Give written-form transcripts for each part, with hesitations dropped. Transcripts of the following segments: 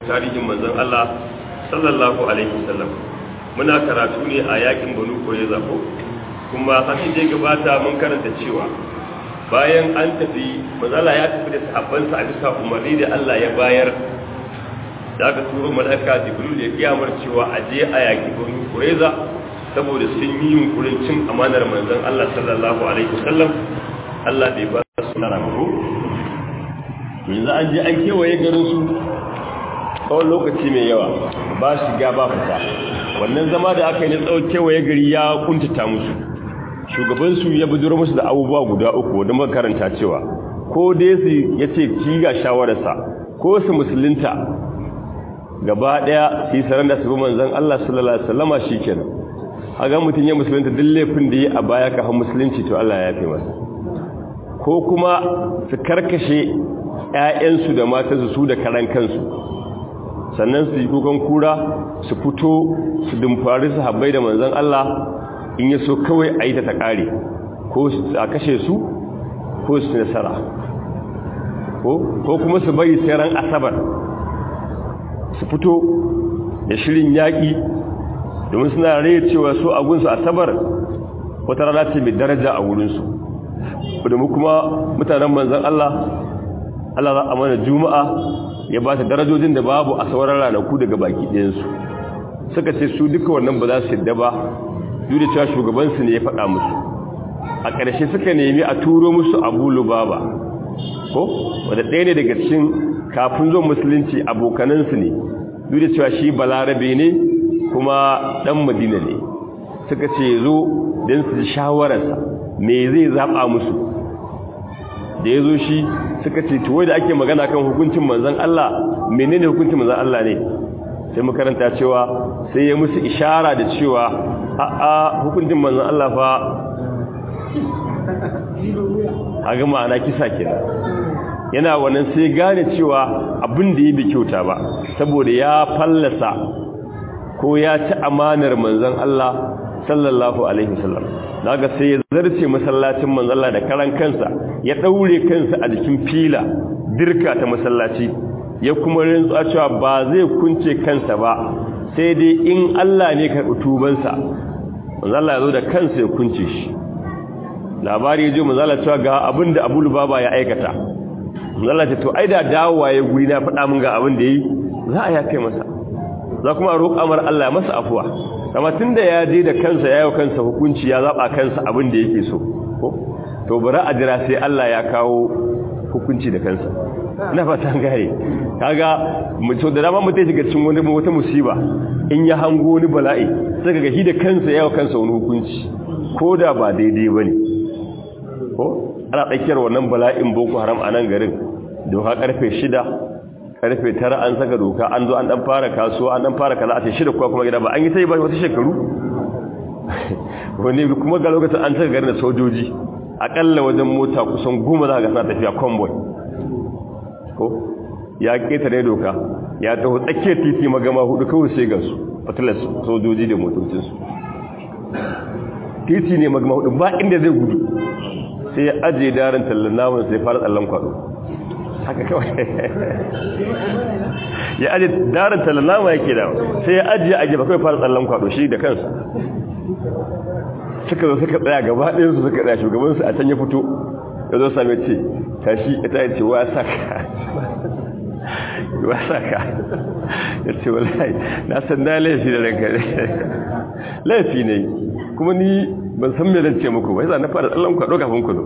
tarihin manzon Allah sallallahu alaihi wasallam. Muna karatu ne a yakin Banu Qurayza ko kuma sanin da gabata mun karanta cewa bayan an tafi manzala ya tafi da sahabbansa a bisa umarni da Allah ya bayar da aka turo malaka Jibril ya kiyamar cewa a je a yaki Banu Qurayza saboda sun yi yunkurin cin amanar manzon Allah sallallahu alaihi wasallam. Allah bai ba su naramu yanzu an je an kewaye garin su tsawon lokaci mai yawa ba shiga ba fita. Wannan zama da aka yi na tsawon kewaye gari ya kuntata musu. Shugabansu ya bujuro musu da abubuwa guda uku wadda makaranta cewa ko dai su ya ce ki ga shawararsa ko su musulunta gaba daya su yi saran da su bi manzan Allah sallallahu alaihi wasallama shikenan. Haga mutum ya musulunta duk laifin da yi a baya kafin musulunci to Allah ya yafe masa. Ko kuma su karkashe ƴaƴansu da matansu su da karan kansu sannan su yi kukan kura su fito su dumfari su habbai da manzan Allah in ya so kawai a yi ta ƙare ko a kashe su ko su nasara ko kuma su bari sai ran asabar su fito da shirin yaƙi domin suna rai cewa su a gunsu asabar wata rana ce mai daraja a wurinsu domin kuma mutanen manzan Allah za a mana juma'a ya ba ta darajojin da babu a sauran ranaku daga baki ɗayansu suka ce su duka wannan ba za su yadda ba duk da cewa shugabansu ne ya faɗa musu. A ƙarshe suka nemi a turo musu Abu Lubaba ko wanda ɗaya ne daga cikin kafin zuwan musulunci abokanansu ne duk da cewa shi balarabe ne kuma ɗan Madina ne. Suka ce zo don su shawararsa me zai zaɓa musu. Da ya zo shi suka ce tuwai da ake magana kan hukuncin manzan Allah menene hukuncin manzan Allah ne sai makaranta cewa sai ya musu ishara da cewa a'a hukuncin manzon Allah fa haga ma'ana kisa kenan yana wannan sai gane cewa abin da yake kyauta ba saboda ya fallasa ko ya ci amanar manzon Allah sallallahu alaihi wasallam daga sai ya zarce masallacin manzon Allah da karan kansa ya daure kansa a jikin fila dirka ta masallaci ya kuma rantsa cewa ba zai kunce kansa ba sai dai in Allah ne karɓi tubansa manzala ya zo da kansa ya kunce shi. Labari ya ji manzala cewa ga abin da Abu Lubaba ya aikata. Manzala ce to ai da dawowa ya guri na faɗa min ga abin da yi za a yafe masa za kuma roƙa mar Allah ya masa afuwa amma tunda ya je da kansa ya yi kansa hukunci ya zaba kansa abin da yake so ko to bari a jira sai Allah ya kawo hukunci da kansa. Ina fatan gare kaga mutum da dama mutai shiga cikin wani wata musiba in ya hango wani bala'i sai kaga shi da kansa yawa kansa wani hukunci koda ba daidai bane ko ana tsakiyar wannan bala'in Boko Haram a nan garin doka karfe 6 karfe 9 an saka doka an zo an dan fara kasuwa an dan fara kaza a ce 6 kuma gida ba an yi sai ba wasu shekaru wani kuma ga lokacin an saka garin da sojoji akalla wajen mota kusan 10 za ka sa tafiya convoy ko ya ketare doka ya taho tsakiyar titi magama hudu kawai sai gansu fatilas sojoji da motocinsu titi ne magama hudu ba inda zai gudu sai ya ajiye darin tallan namun sai fara tsallan kwado haka kawai ya ajiye darin tallan namun yake da sai ya ajiye a gefe kawai fara tsallan kwado shi da kansa suka zo suka tsaya gaba ɗayansu suka tsaya shugabansu a can ya fito ya zo same ce tashi ita ya ce wa saka ya ce wallahi na san na laifi da ranka laifi ne kuma ni ban san me zan ce muku ba yasa na fara tsallan kwado kafin ku zo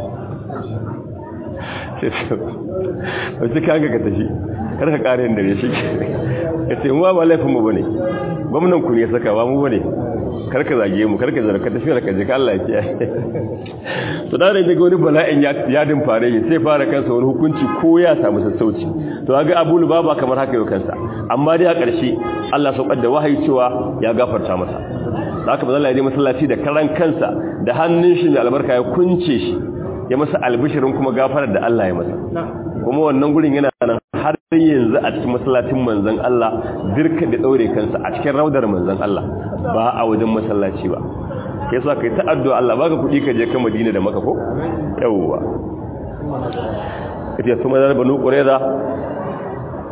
sai sai kaga ka tafi kar ka kare inda ya shi ya ce mu ba laifin mu bane gwamnan ku ne saka ba mu bane karka zage mu karka zarka tafiyar ka je ka Allah ya kiyaye to da rage wani bala'in ya din fare yi sai fara kansa wani hukunci ko ya samu sassauci to ga Abu Lubaba kamar haka yau kansa amma dai a ƙarshe Allah saukar da wahayi cewa ya gafarta masa haka bazalla ya je masallaci da karan kansa da hannun shi mai albarka ya kunce shi ya masa albishirin kuma gafarar da Allah ya masa kuma wannan gurin yana nan har yanzu a cikin masallacin manzon Allah dirka da daure kansa a cikin raudar manzon Allah ba a wajen masallaci ba kai sa kai ta addu'a Allah baka kudi ka je ka Madina da Makka ko yawwa kace kuma da Banu Qurayza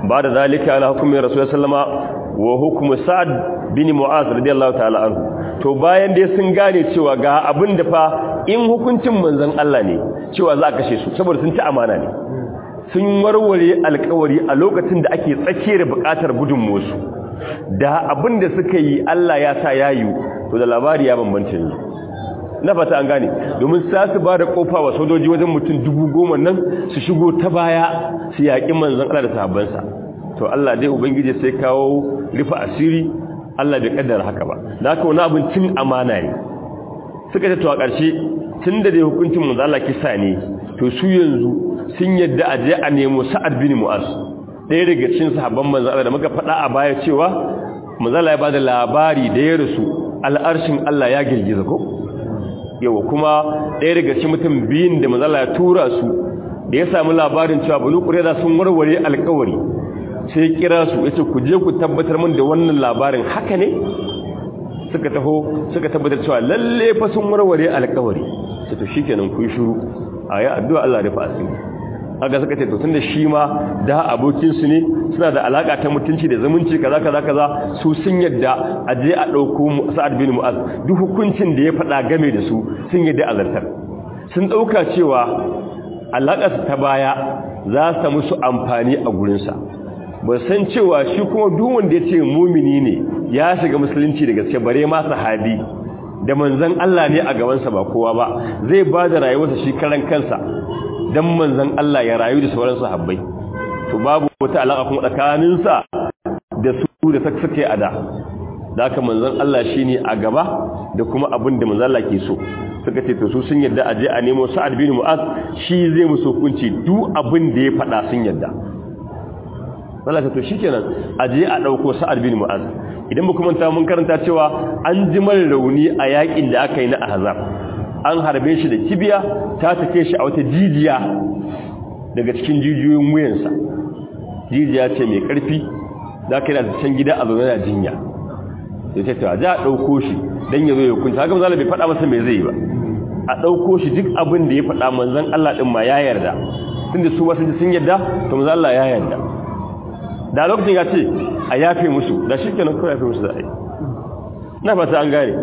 ba da zalika ala hukumi rasulullahi sallama wa hukumu sa'ad bin mu'az radiyallahu ta'ala anhu to bayan dai sun gane cewa ga abin da fa in hukuncin manzon Allah ne cewa za a kashe su saboda sun ci amana ne sun warware alƙawari a lokacin da ake tsakiyar buƙatar gudunmuwarsu da abin da suka yi Allah ya sa yayi to da labari ya bambanta ne na fata an gane domin sa su ba da kofa wa sojoji wajen mutum 10,000 nan su shigo ta baya su yaƙi manzon Allah da sahabbansa to Allah dai ubangiji sai kawo rufa asiri Allah bai kaddara haka ba da haka wani abin cin amana ne suka ce to a ƙarshe tun da dai hukuncin manzon Allah kisa ne to su yanzu sun yadda a je a nemo Sa'ad bin Mu'az ɗaya daga cikin sahabban manzon Allah da muka faɗa a baya cewa manzon Allah ya bada labari da ya rasu al'arshin Allah ya girgiza ko yawa kuma ɗaya daga cikin mutum biyun da manzon Allah ya tura su da ya samu labarin cewa Banu Qurayza sun warware alƙawari sai kira su yace ku je ku tabbatar min da wannan labarin haka ne suka taho suka tabbatar cewa lalle fa sun warware alƙawari sai to shikenan ku yi shiru ayi addu'a Allah ya fa asiri aga suka ce to tunda shi ma da abokin su ne suna da alaka ta mutunci da zumunci kaza su sun yadda a je a dauko Sa'ad bin Mu'az duk hukuncin da ya faɗa game da su sun yadda azartar sun dauka cewa alaka ta baya za su musu amfani a gurin sa ba san cewa shi kuma duk wanda yace mu'mini ne ya shiga musulunci da gaske bare ma sahabi da manzon Allah ne a gaban sa ba kowa ba zai bada rayuwarsa shi karan kansa dan manzon Allah ya rayu da sauran sahabbai to babu wata alaka kuma tsakanin sa da su da suke a da haka manzon Allah shine a gaba da kuma abin da manzon Allah ke so suka ce to su sun yadda aje a nemo Sa'ad bin Mu'az shi zai musu hukunci duk abin da ya faɗa sun yadda Allah to shikenan aje a dauko Sa'ad bin Mu'az idan ba kuma mun karanta cewa an ji mal rauni a yakin da aka yi na Ahzab an harbe shi da kibiya ta take shi a wata jijiya daga cikin jijiyoyin wuyansa jijiya ce mai karfi za ka yana can gida a zaune da jinya da ce ta ja a ɗauko shi don ya zo ya kunta haka mazala bai faɗa masa mai zai ba a ɗauko shi duk abin da ya faɗa manzan Allah ɗin ma ya yarda tun da su wasu sun yarda to manzan Allah ya yarda da lokacin ya ce a yafe musu da shi kenan kawai yafe musu za a yi na fata an gane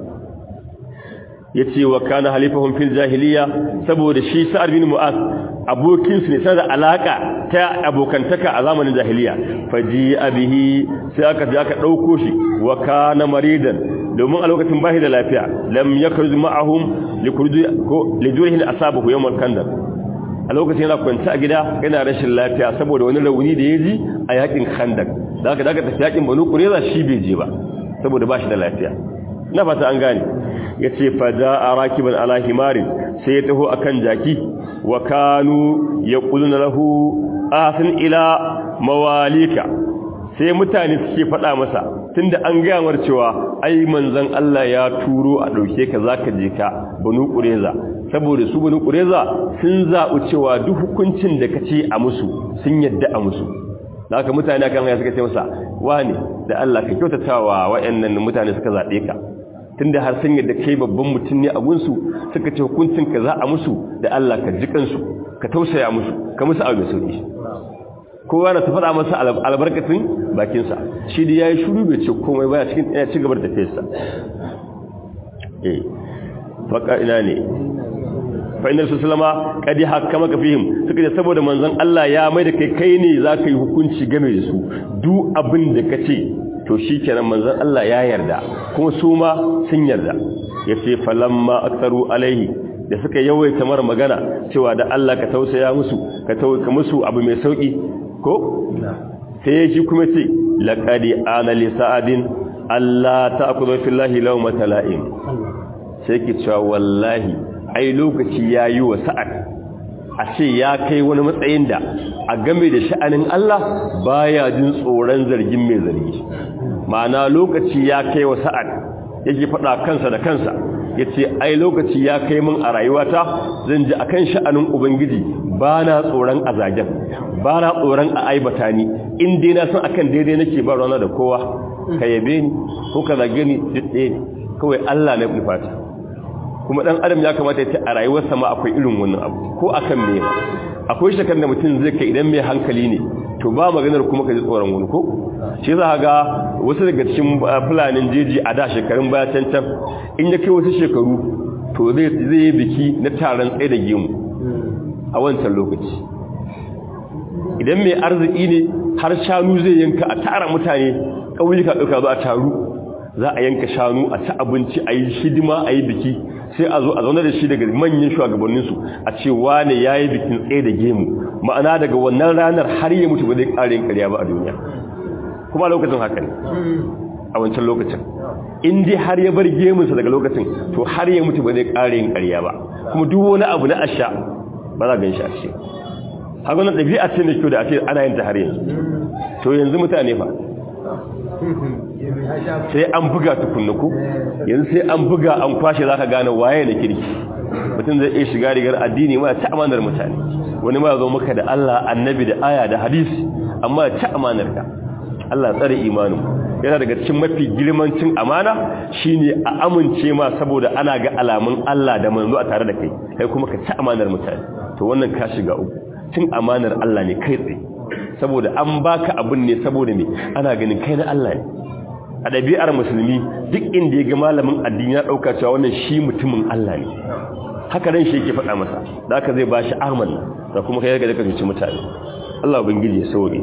yace wa kana halifahum fil jahiliya saboda shi Sa'ad bin Mu'az abokin su ne sai da alaka ta abokantaka a zamanin jahiliya faji abihi sai aka dauko shi wa kana maridan domin a lokacin bashi da lafiya lam yakhruj ma'ahum likurdi asabahu yawm al-kandar a lokacin yana kwanta a gida yana rashin lafiya saboda wani rauni da yaji a yakin khandak daga tafi yakin Banu Qurayza shi bai je ba saboda bashi da lafiya na fata an gane yace faja rakiban ala himarin sai ya taho akan jaki wa kanu yaquluna lahu asin ila mawalika sai mutane suke faɗa masa tunda an ga mar cewa ai manzon Allah ya turo a dauke ka zaka je ka Banu Qurayza saboda su Banu Qurayza sun zabu cewa duk hukuncin da kace a musu sun yadda a musu haka mutane kan ya suka ce masa wani da Allah ka kyautatawa wayannan mutane suka zabe ka tunda har sun yadda kai babban mutum ne a gunsu suka ce hukuncin ka za a musu da Allah ka ji kansu ka tausaya musu ka musu abu mai sauki kowa na ta faɗa masa albarkatun bakinsa shi da yayi shuru bai ce komai baya cikin ya ci gaba da tafiyarsa faka ina ne fa inna sallama qad hakama ka fihim suka ce saboda manzon Allah ya mai da kai ne zaka yi hukunci game da su duk abin da kace to shikenan manzon Allah ya yarda kuma su ma sun yarda yace falamma aktharu alaihi da suka yawaita mar magana cewa da Allah ka tausaya musu ka musu abu mai sauki ko sai shi kuma ce laqad ana li sa'adin alla ta'khudhu fillahi lawmata la'im sai ki cewa wallahi ai lokaci yayi wa sa'ad a ce ya kai wani matsayin da a game da sha'anin Allah baya jin tsoron zargin mai zargi ma'ana lokaci ya kai wa sa'ad yake faɗa kansa da kansa yace ai lokaci ya kai min a rayuwata zan ji akan sha'anin ubangiji bana tsoron azagen bana tsoron a aibata ni in dai na san akan daidai nake ba rana da kowa ka yabe ni ko ka zage ni duk ɗaya ne kawai Allah ne nufata kuma dan adam ya kamata ya ce a rayuwarsa ma akwai irin wannan abu ko akan me akwai shakar da mutum zai kai idan mai hankali ne to ba maganar kuma ka ji tsoron wani ko shi za ga wasu daga cikin fulanin jeji a da shekarun baya can in ya kai wasu shekaru to zai yi biki na taron tsaye da gemu a wancan lokaci idan mai arziki ne har shanu zai yanka a tara mutane ƙauyuka ɗauka zo a taru za a yanka shanu a ci abinci a yi hidima a yi biki sai a zo a zaune da shi daga manyan shugabanninsu a ce wane ya yi bikin tsaye da gemu ma'ana daga wannan ranar har yi mutu ba zai ƙarin ƙarya ba a duniya kuma lokacin haka ne a wancan lokacin in dai har ya bar gemunsa daga lokacin to har ya mutu ba zai ƙarin ƙarya ba kuma duk wani abu na asha ba za a gan shi a ce haka wannan ɗabi'a ce mai kyau da ake ana yin ta har yanzu to yanzu mutane fa sai an buga tukunnuku yanzu sai an buga an kwashe za ka gane waye na kirki mutum zai iya shiga rigar addini ma ta amanar mutane wani ma zo maka da Allah annabi da aya da hadisi amma ta amanar ka Allah tsare imanin yana daga cikin mafi girman cin amana shine a amince ma saboda ana ga alamun Allah da manzo a tare da kai kai kuma ka ta amanar mutane to wannan ka shiga uku cin amanar Allah ne kai tsaye saboda an baka abin ne saboda me ana ganin kai na Allah ne a ɗabi'ar musulmi duk inda ya ga malamin addini ya ɗauka cewa wannan shi mutumin Allah ne haka ran shi yake faɗa masa da haka zai bashi amanna da kuma kai ga ka cuci mutane Allah ubangiji ya sauke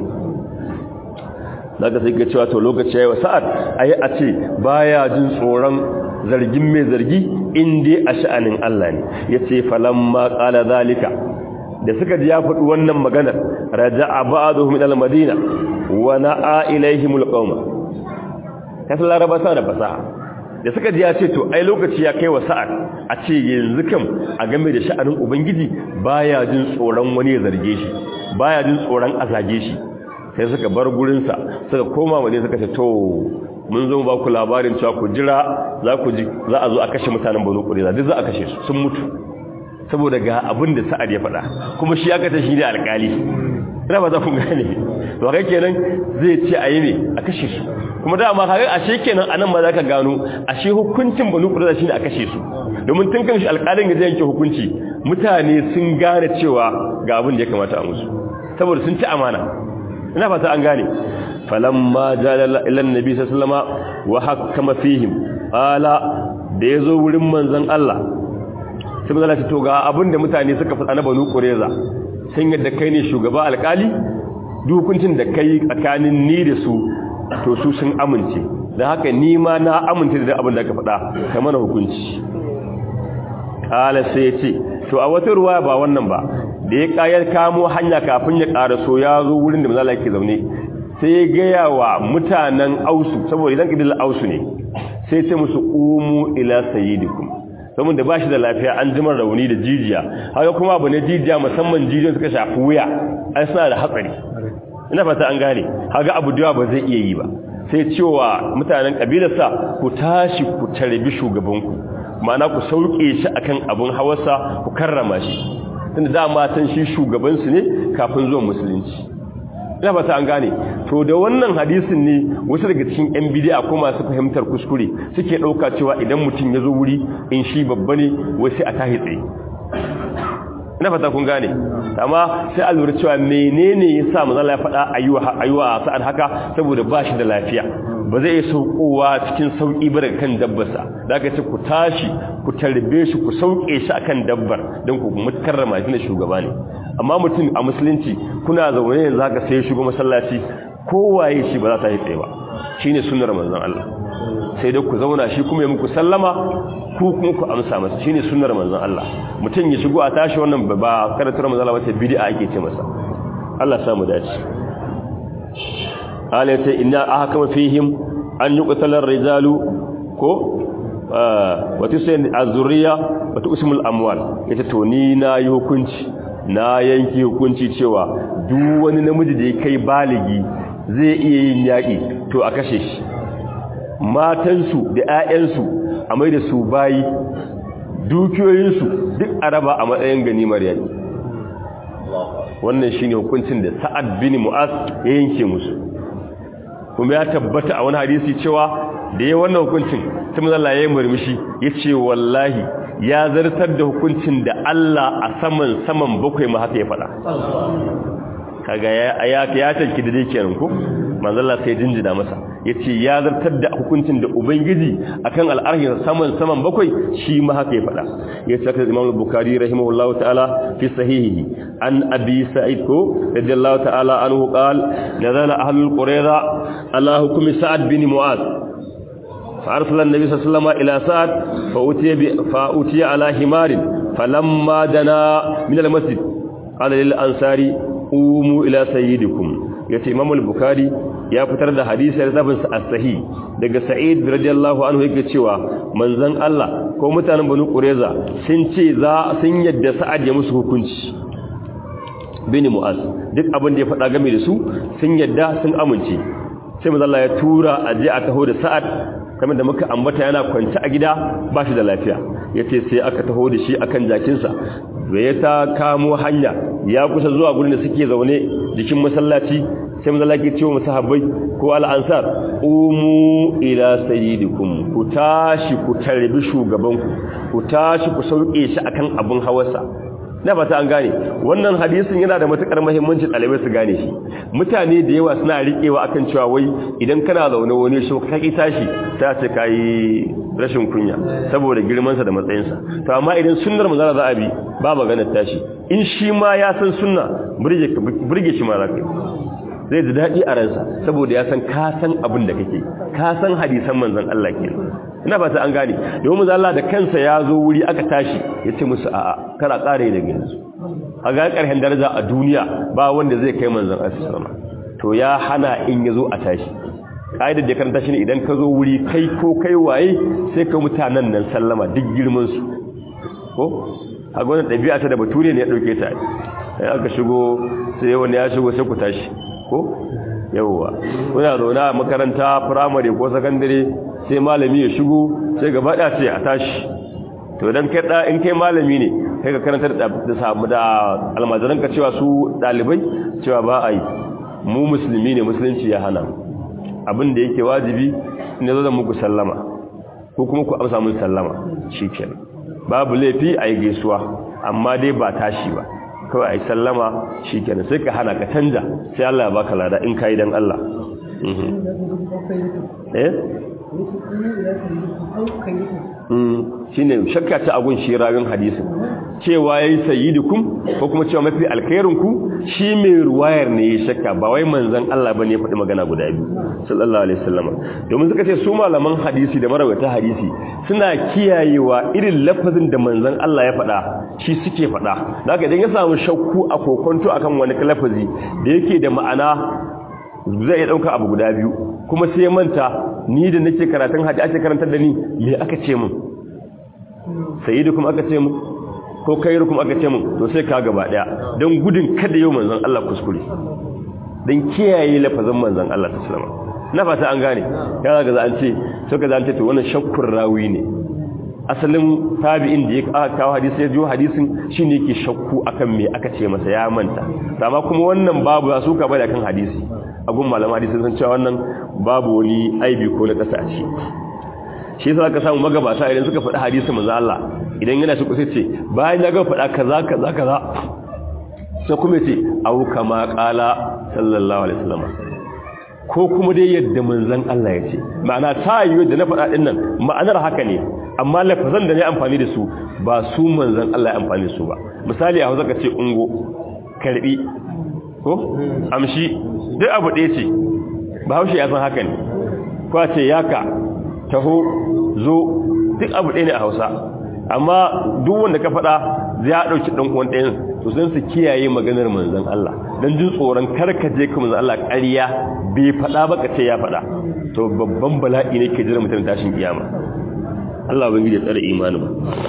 daga sai ka cewa to lokaci yayi sa'ad ayi a ce baya jin tsoron zargin mai zargi in dai a sha'anin Allah ne yace falamma qala zalika da suka ji ya faɗi wannan maganar raja'a ba'dhum ila al-madina wa na'a ilaihim al-qawma kasan laraba sa da fasaha da suka ji ya ce to ai lokaci ya kai wa sa'ad a ce yanzu kam a game da sha'anin ubangiji baya jin tsoron wani ya zarge shi baya jin tsoron a zage shi sai suka bar gurin sa suka koma waje suka ce to mun zo ba ku labarin cewa ku jira za a zo a kashe mutanen Banu Qurayza duk za a kashe su sun mutu saboda ga abin da sa'ad ya faɗa kuma shi aka ta shi ne alƙali ina ba za ku gane to kai kenan zai ce ayi ne a kashe su kuma dama kaga ashe kenan anan ma zaka gano ashe hukuncin Banu Qurayza shine a kashe su domin tun kan shi alƙalin ya yanke hukunci mutane sun gane cewa ga abin da ya kamata a musu saboda sun ci amana ina fata an gane falamma jala ila annabi sallallahu alaihi wasallama wa hakama fihim ala da yazo wurin manzon Allah sai manzon Allah to ga abin da mutane suka fada na Banu Qurayza sun yadda kai ne shugaba alƙali dukuncin da kai tsakanin ni da su to su sun amince dan haka ni ma na amince da abin da ka faɗa kai mana hukunci kala sai ya ce to a wata ruwa ba wannan ba da ya kayar kamo hanya kafin ya karaso ya zo wurin da manzo Allah yake zaune sai ya gaya wa mutanen Ausu saboda idan kidil Ausu ne sai ya ce musu umu ila sayyidikum saboda da bashi da lafiya an jimar rauni da jijiya haka kuma abu ne jijiya musamman jijiyoyin suka shafi wuya ai suna da hatsari ina fata an gane haka abu da ba zai iya yi ba sai cewa mutanen kabilarsa ku tashi ku tarbi shugabanku ma'ana ku sauke shi akan abun hawarsa ku karrama shi tunda dama san shi shugabansu ne kafin zuwan musulunci ina fata an gane to da wannan hadisin ne wasu daga cikin yan bid'a ko masu fahimtar kuskure suke dauka cewa idan mutum ya zo wuri in shi babba ne wai sai a tahi tsaye ina fata kun gane amma sai a lura cewa menene yasa manzo Allah ya faɗa ayuwa sa'ad haka saboda ba shi da lafiya ba zai iya saukowa cikin sauki ba daga kan dabbarsa da aka ce ku tashi ku tarbe shi ku sauke shi akan dabbar don ku mukarrama shi ne shugaba ne amma mutum a musulunci kuna zaune yanzu haka sai shigo masallaci kowaye shi ba za ta yi tsaye ba shine sunnar manzon Allah sai dai ku zauna shi kuma ya muku sallama ku kuma ku amsa masa shine sunnar manzon Allah mutum ya shigo a tashi wannan ba karatar manzon Allah wace bid'a ake ce masa Allah ya samu dace alayta inna ahkama fihim an yuqtala ar-rijalu ko wa tusayn az-zurriya wa tuqsimul amwal yace to ni na yi hukunci na yanki hukunci cewa duk wani namiji da ya kai baligi zai iya yin yaki to a kashe shi matansu da ƴaƴansu a mai da su bayi dukiyoyinsu duk araba a matsayin ganimar yaki wannan shine hukuncin da Sa'ad bin Mu'az ya yanke musu kuma ya tabbata a wani hadisi cewa da yayin wannan hukuncin sai manzo Allah ya yi murmushi yace wallahi ya zartar da hukuncin da Allah a saman bakwai ma haka ya faɗa kaga ya tanki da dai kenan ko manzo Allah sai jinjina masa yace ya zartar da hukuncin da ubangiji akan al'arhi saman bakwai shi ma haka ya fada yace haka Imam al-Bukhari rahimahullahu ta'ala fi sahihihi an Abi Sa'id ko radiyallahu ta'ala anhu qala nazala ahlul qurayza ala hukmi Sa'ad bin Mu'adh فأرسل النبي صلى الله عليه وسلم إلى سعد فأتي على حمار فلما دنا من المسجد قال للأنصار قوموا إلى سيدكم yace Imam al-Bukhari ya fitar da hadisi da zabin sa as-sahih daga Sa'id radiyallahu anhu yake cewa manzon Allah ko mutanen Banu Qurayza sun ce sun yadda Sa'ad ya musu hukunci bin Mu'az duk abin da ya faɗa game da su sun yadda sun amince sai manzon Allah ya tura aje a taho da Sa'ad kamar da muka ambata yana kwance a gida ba shi da lafiya yace sai aka taho da shi akan jakinsa ya ta kamo hanya ya kusa zuwa gurin da suke zaune jikin masallaci sai manzo Allah ke cewa masahabbai ko al-ansar umu ila sayyidikum ku tashi ku tarbi shugabanku ku tashi ku sauke shi akan abun hawarsa na fata an gane wannan hadisin yana da matukar muhimmanci ɗalibai su gane shi mutane da yawa suna riƙewa akan cewa wai idan kana zaune wani shi ka ki tashi sai ce kai rashin kunya saboda girman sa da matsayin sa to amma idan sunnar manzara za a bi ba maganar tashi in shi ma ya san sunna burge shi ma zaka zai ji daɗi a ransa saboda ya san ka san abin da kake ka san hadisan manzon Allah kenan ina fata an gane domin manzon Allah da kansa ya zo wuri aka tashi ya ce musu a'a kara kare daga yanzu a ga ƙarshen daraja a duniya ba wanda zai kai manzon Allah sallallahu alaihi wasallam to ya hana in yazo a tashi kaidar da karanta shi ne idan ka zo wuri kai ko kai waye sai ka mutanen nan sallama duk girman su ko a gwanin ɗabi'a ta da bature ne ya ɗauke ta sai aka shigo sai wani ya shigo sai ku tashi ko yawwa kuna zaune a makaranta firamare ko sakandare sai malami ya shigo sai gaba da sai a tashi to idan kai da in kai malami ne kai ka karanta da samu da almajiran ka cewa su dalibai cewa ba a yi mu musulmi ne musulunci ya hana abin da yake wajibi ne zo da muku sallama ko kuma ku amsa mun sallama shikenan babu laifi a yi gaisuwa amma dai ba tashi ba kawai a yi sallama shi kenan sai ka hana ka canja sai Allah ya baka lada in ka yi don Allah shi ne shakka ta agun shi rawin hadisin cewa ya yi sayyidukum ko kuma cewa mafi alkhairinku shi mai ruwayar ne ya shakka ba wai manzan Allah ba ne ya faɗi magana guda biyu sallallahu alaihi wasallam domin suka ce su malaman hadisi da marawata hadisi suna kiyayewa irin lafazin da manzan Allah ya faɗa shi suke faɗa da haka idan ya samu shakku a kokonto akan wani lafazi da yake da ma'ana zai iya ɗauka abu guda biyu kuma sai manta ni da nake karatun hadisi ake karantar da ni me aka ce mun sayyidukum aka ce mun ko khairukum aka ce mun to sai ka gaba daya don gudun kada yau manzon Allah kuskure don kiyaye lafazin manzon Allah sallallahu alaihi wasallam na fata an gane ya ga an ce sai ka zance to wannan shakkur rawi ne asalin tabi'in da ya kawo hadisi ya jiyo hadisin shine yake shakku akan me aka ce masa ya manta amma kuma wannan babu su ka bada kan hadisi agun malaman hadisi sun cewa wannan babu wani aibi ko na kasa ce shi yasa ka samu magabata idan suka faɗi hadisi manzo Allah idan yana shi kusa ce bayan ya ga faɗa kaza sai kuma ce au kama qala sallallahu alaihi wasallam ko kuma dai yadda manzon Allah ya ce ma'ana ta yi yadda na faɗa din nan ma'anar haka ne amma lafazan da ne amfani da su ba su manzon Allah ya amfani da su ba misali a Hausa ka ce ungo karbi ko amshi duk abu ɗaya ce ba haushe ya san haka ne ko a ce yaka taho zo duk abu ɗaya ne a Hausa amma duk wanda ka faɗa zai ɗauki ɗan uwan ɗayan to sun su kiyaye maganar manzon Allah dan jin tsoron karkaje ka manzon Allah ƙarya bai faɗa ba ka ce ya faɗa to babban bala'i ne ke jira mutum tashin kiyama Allah ban gide tsare imanin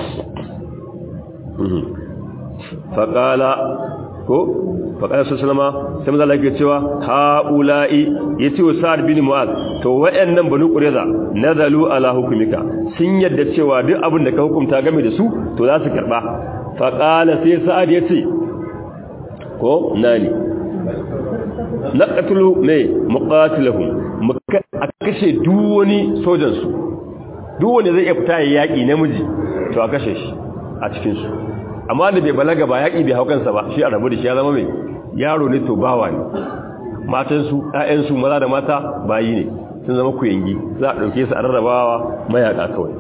faqala ko faqala sallama sai manzon Allah yake cewa haula'i yace wa Sa'ad bin Mu'adh to wayannan banu Qurayza nazalu ala hukumika sun yadda cewa duk abin da ka hukunta game da su to za su karba faqala sai Sa'ad yace ko nani naqatulu ne muqatilahum kashe duk wani sojan su duk wanda zai iya fita yaki namiji to a kashe shi a cikin su amma da bai balaga ba yaki bai haukansa ba shi a rabu da shi ya zama mai yaro ne to bawa ne, matansu ƴaƴansu maza da mata bayi ne, sun zama kuyangi, za a ɗauke su a rarrabawa mayaka kawai.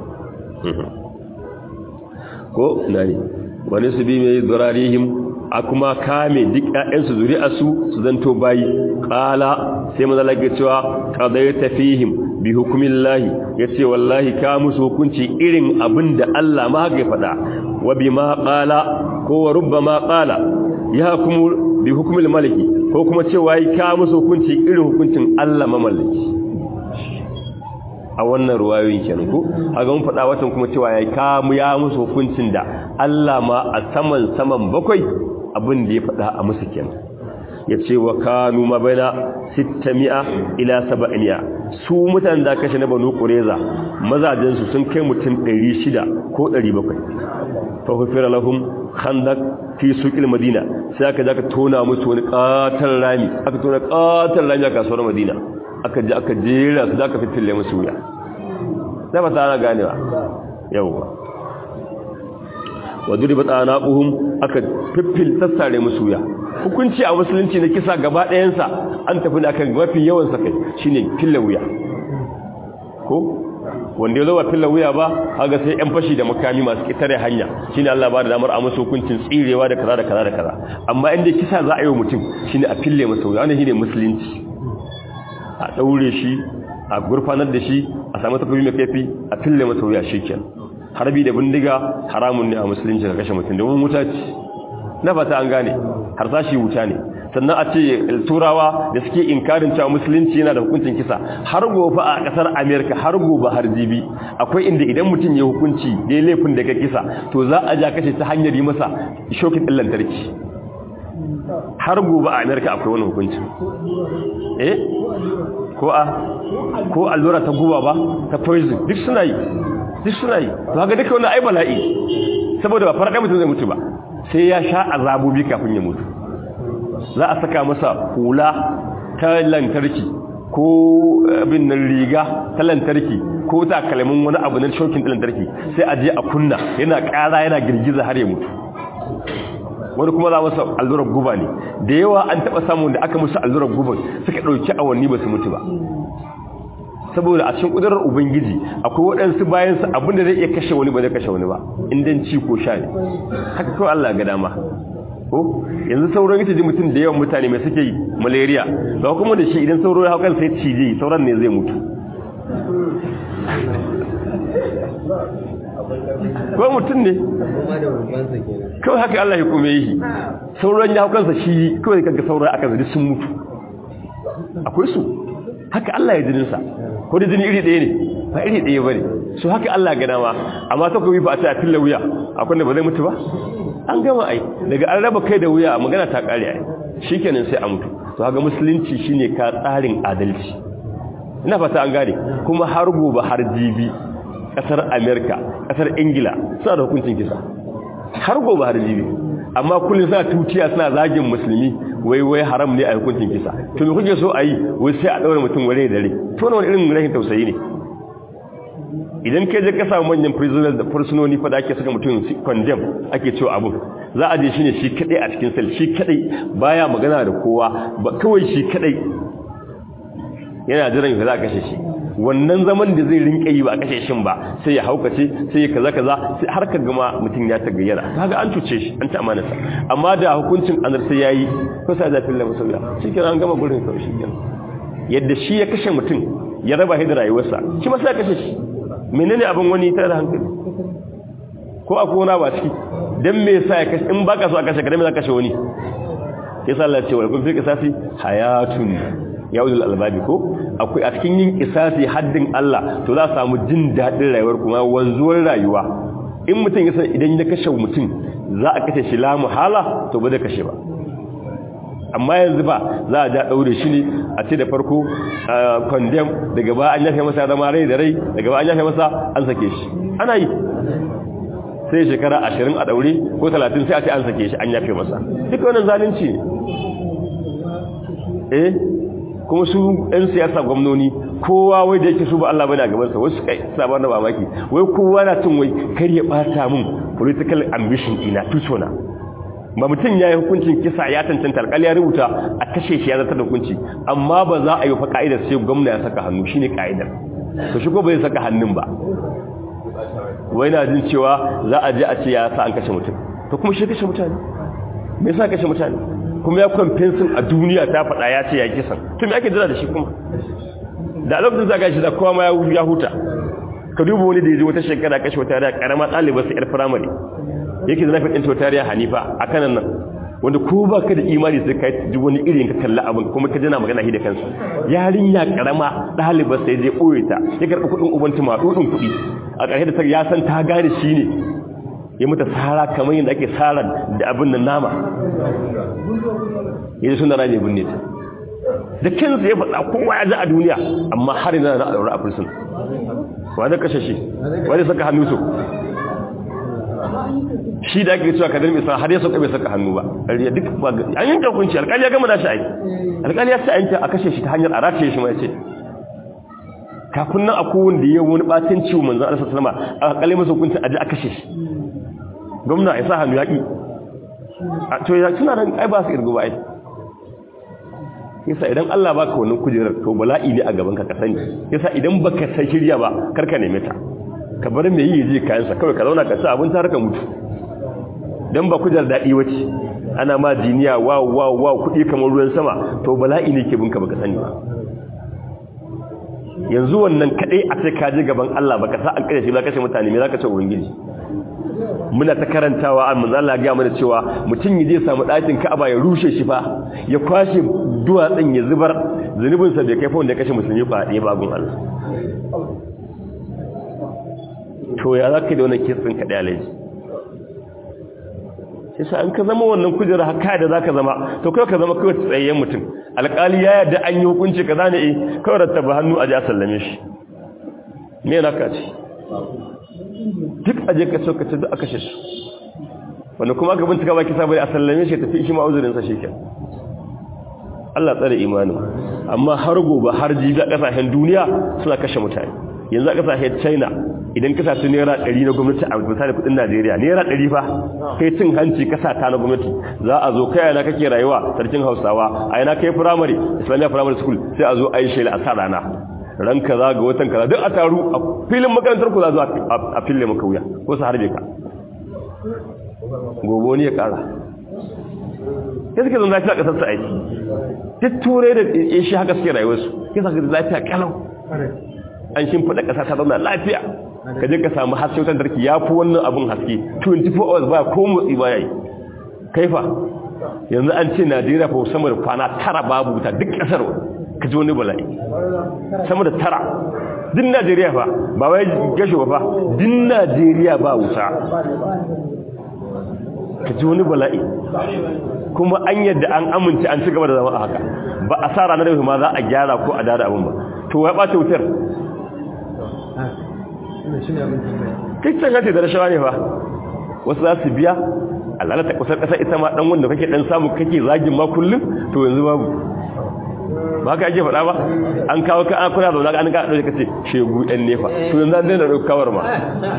Ko nani wani su bi mai durarihim a kuma kame duk ƴaƴansu zuri'arsu su zanto bayi. Qala sai manzo Allah ya cewa qadayta fihim bi hukmillahi, yace wallahi ka musu hukunci irin abinda Allah ma ya faɗa. Wa bima qala ko wa rubbama qala ya hukumu bi hukmil maliki, ko kuma cewa ka musu hukunci irin hukuncin Allah mamallaki. A wannan ruwayoyin kenan ko aga mun faɗa watan kuma cewa ya musu hukuncin da Allah ma a saman bakwai abin da ya faɗa a musu kenan. Yace wa kanu mabaina 600 ila 700, su mutanen da kashe na Banu Qurayza mazajen su sun kai mutum 600 ko 700. fa hufira lahum khandaq fi suqil madina, sai aka zaka tona musu wani katar rami, aka tona katar rami a kasuwar Madina, aka je aka jera su zaka fitille musu wuya. sai ba ta ganewa yawa waduribat anaquhum, aka fiffil sassare musu wuya. Hukunci a musulunci na kisa gaba ɗayansa an tafi da akan mafi yawan sa kai shine fille wuya, ko wanda ya zo ba fille wuya ba kaga sai yan fashi da makami masu kitare hanya, shine Allah ba da damar a musu hukuncin tsirewa da kaza da kaza da kaza. Amma inda kisa za a yi wa mutum shine a fille masa wuya, wannan shine musulunci. A daure shi, a gurfanar da shi, a samu takobi mai kaifi, a fille masa wuya shikenan. Harbi da bindiga haramun ne a musulunci ka kashe mutum domin wuta ce, na fata an gane, harsashi wuta ne. Sannan a ce turawa da suke inkarin cewa musulunci yana da hukuncin kisa, har gobe a kasar Amerika, har gobe har jibi akwai inda idan mutum ya hukunci da laifin da ka kisa to za a ja kashe ta hanyar yi masa shokin ɗin lantarki. Har gobe a Amerika akwai wani hukunci, ko allura ta guba ba, ta poison, duk suna yi. To haka duka wani ai bala'i, saboda ba farɗa mutum zai mutu ba, sai ya sha azabobi kafin ya mutu. Za a saka masa hula ta lantarki ko abin nan riga ta lantarki ko takalmin wani abu na shokin lantarki, sai a je a kunna, yana ƙara yana girgiza har ya mutu. Wani kuma za masa allurar guba ne, da yawa an taɓa samun da aka musu allurar guban suka ɗauki awanni ba su mutu ba. Saboda a cikin ƙudurar Ubangiji akwai waɗansu bayansu abinda zai iya kashe wani ba zai kashe wani ba, indan ci ko sha ne. Haka kawai Allah ga dama. Ko yanzu sauran ita ji mutum da yawan mutane mai suke yi malaria, ba kuma da shi idan sauro ya hau kan sai cije sauran ne zai mutu. Ko mutum ne kawai haka Allah ya kome yi, sauran ya hau kansa shi kawai kaga sauran aka zai sun mutu. Akwai su haka Allah ya jininsa, ko da jini iri ɗaya ne ba iri ɗaya ba ne, su haka Allah ga dama. Amma ta kuma ba a ce a fille wuya akwai da ba zai mutu ba, an gama ai, daga an raba kai da wuya magana ta kare ai, shikenan sai a mutu. To haka musulunci shine ka tsarin adalci, ina fata an gane. Kuma har gobe har jibi kasar America, kasar Ingila suna da hukuncin kisa, har gobe har jibi. Amma kullum suna tutiya suna zagin musulmi, wai haram ne a hukuncin kisa. To me kuke so a yi? Wai sai a daure mutum ware da rai. To wani irin rashin tausayi ne. Idan kai je ka samu manyan prisoners da fursunoni fa da ake saka mutum condemn ake cewa abun, za a je shi ne shi kadai a cikin cell, shi kadai baya magana da kowa ba, kawai shi kadai yana jiran ka za ka kashe shi. Wannan zaman da zai rinka yi ba a kashe shin ba, sai ya haukace, sai ya kaza sai har ka gama mutum ya tagayyara. Kaga an tuce shi, an ta amanarsa. Amma da hukuncin anar sai yayi ko sai zafin la musauya, shikenan an gama gurin kawai shikenan. Yadda shi ya kashe mutum ya raba shi da rayuwarsa, shi ma sai ya kashe shi. Menene abin wani tare da hankali? Ko akwai wani ba ciki? Dan me yasa ya kashe, in baka so a kashe ka dan me za ka kashe wani? Yasa Allah ya ce wa kun fi qisasi hayatun ya ulul albabi, ko akwai a cikin yin qisasi haddin Allah to za a samu jin dadin rayuwar kuma wanzuwar rayuwa. In mutum ya san idan ya kashe mutum za a kashe shi la muhala, to ba zai kashe ba. Amma yanzu ba za a ja daure shi ne a ce da farko condemn, daga ba an yafe masa zama rai da rai, daga ba an yafe masa an sake shi. Ana yi sai shekara 20 a daure ko 30 sai a ce an sake shi an yafe masa. Duka wannan zalunci ne. Kuma su ɗan siyasa gwamnoni kowa wai da yake su ba Allah bane a gabansa, wasu kai sabon da mamaki wai kowa na cin wai kar ya bata min political ambition ina tusona. ba mutum ya yi hukuncin kisa ya tantanta alƙali ya rubuta a kashe shi ya zartar da hukunci amma ba za a yi fa ka'idar sai gwamna ya saka hannu shine ka'idar to shi ko bai saka hannun ba wai na jin cewa za a je a ce ya sa an kashe mutum to kuma shi kashe mutane me yasa kashe mutane kuma ya kwamfensin a duniya ta faɗa ya ce ya kisan to me ake jira da shi kuma da lokacin zaka shi da kowa ma ya huta ka duba wani da ya je wata shekara kashe wata yara karama ɗalibar sa yar firamare yake da nafin wata yariya Hanifa a kanan nan wanda ko ba ka da imani sai ka ji wani irin ka kalla abin kuma ka jana magana shi da kansa yarinya karama ɗalibar sai je ɓoye ta ya karɓi kuɗin ubanta ma ɗuɗin kuɗi a ƙarshe da ya san ta gane shi ne ya mata sara kamar yadda ake sara da abin nan nama ya ji suna rame binne ta da kansa ya faɗa kowa ya ji a duniya amma har yana da ɗaura a fursun wa zai kashe shi wa zai saka hannu so shi da ake cewa kadar misa har ya sauka bai saka hannu ba duk an yanka hukunci alƙali ya gama da shi aiki alƙali ya ce a yanka a kashe shi ta hanyar a rataye shi ma ya ce kafin nan akwai wanda ya wani ɓacin ciwo manzan Allah sallama a alƙali masa hukunci a ji a kashe shi gwamna ya sa hannu yaƙi to ya suna da ai ba su irgu ba ai yasa idan Allah baka wannan kujerar to bala'i ne a gaban ka sani yasa idan baka san shirya ba karka neme ta ka bar me yi je kayan sa kawai ka zauna ka ci abin har ka mutu dan ba kujerar dadi wace ana ma diniya wow kudi kamar ruwan sama to bala'i ne ke binka baka sani ba yanzu wannan kadai a sai ka je gaban Allah baka sa an kare shi ba kashe mutane me zaka ce ubangiji muna ta karantawa a manzo Allah ya mana cewa mutum yaje samu dakin Ka'aba ya rushe shi fa ya kwashe duwatsun ya zubar zunubin sa bai kai fa wanda kashe musulmi ba dai ba gun Allah to ya zaka da wannan kitsin ka da alaji sai an ka zama wannan kujera haka da zaka zama to kai ka zama kai tsayayyen mutum alƙali ya yarda an yi hukunci kaza ne kawai rattaba hannu a ji a sallame shi me naka ce duk aje ka so ka ci duk aka shi wanda kuma ka bincika baki sabai a sallame shi tafi shi ma'uzurin sa shike Allah tsare imanin amma har gobe har jibi a kasashen duniya suna kashe mutane yanzu a kasashen China idan kasa su naira 100 na gwamnati a misali kudin Najeriya naira 100 fa kai cin hanci kasa ta na gwamnati za a zo kai yana kake rayuwa sarkin Hausawa a yana kai primary Islamic primary school sai a zo a yi shela a sa rana ran kaza ga watan kaza duk a taru a filin makarantar ku za zuwa a fille maka wuya ko su harbe ka gobe ne ya kara sai suke zan lafiya kasar su aiki duk turai da shi haka suke rayuwarsu sai suke lafiya kalau an shimfiɗa ƙasa ta zauna lafiya ka je ka samu haske wutan tarki ya fi wannan abin haske 24 hours ba ko motsi ba yayi kaifa yanzu an ce Najeriya fa sama da kwana 9 babu wuta duk ƙasar ka ji wani bala'i sama da 9 din Najeriya fa ba wai gasho ba din Najeriya ba wuta ka ji wani bala'i kuma an yadda an amince an ci gaba da zama a haka ba a sa ranar da ma za a gyara ko a dada abin ba to ya ɓace wutar kicin hati da rashawa ne fa wasu za su biya alalata kusur ƙasa ita ma ɗan wanda kake ɗan samu kake zagin ma kullum to yanzu babu ba ka ake faɗa ba an kawo ka an kuna zaune an ka ɗauke kace shegu ɗan nefa to yanzu an daina ɗauka kawar ma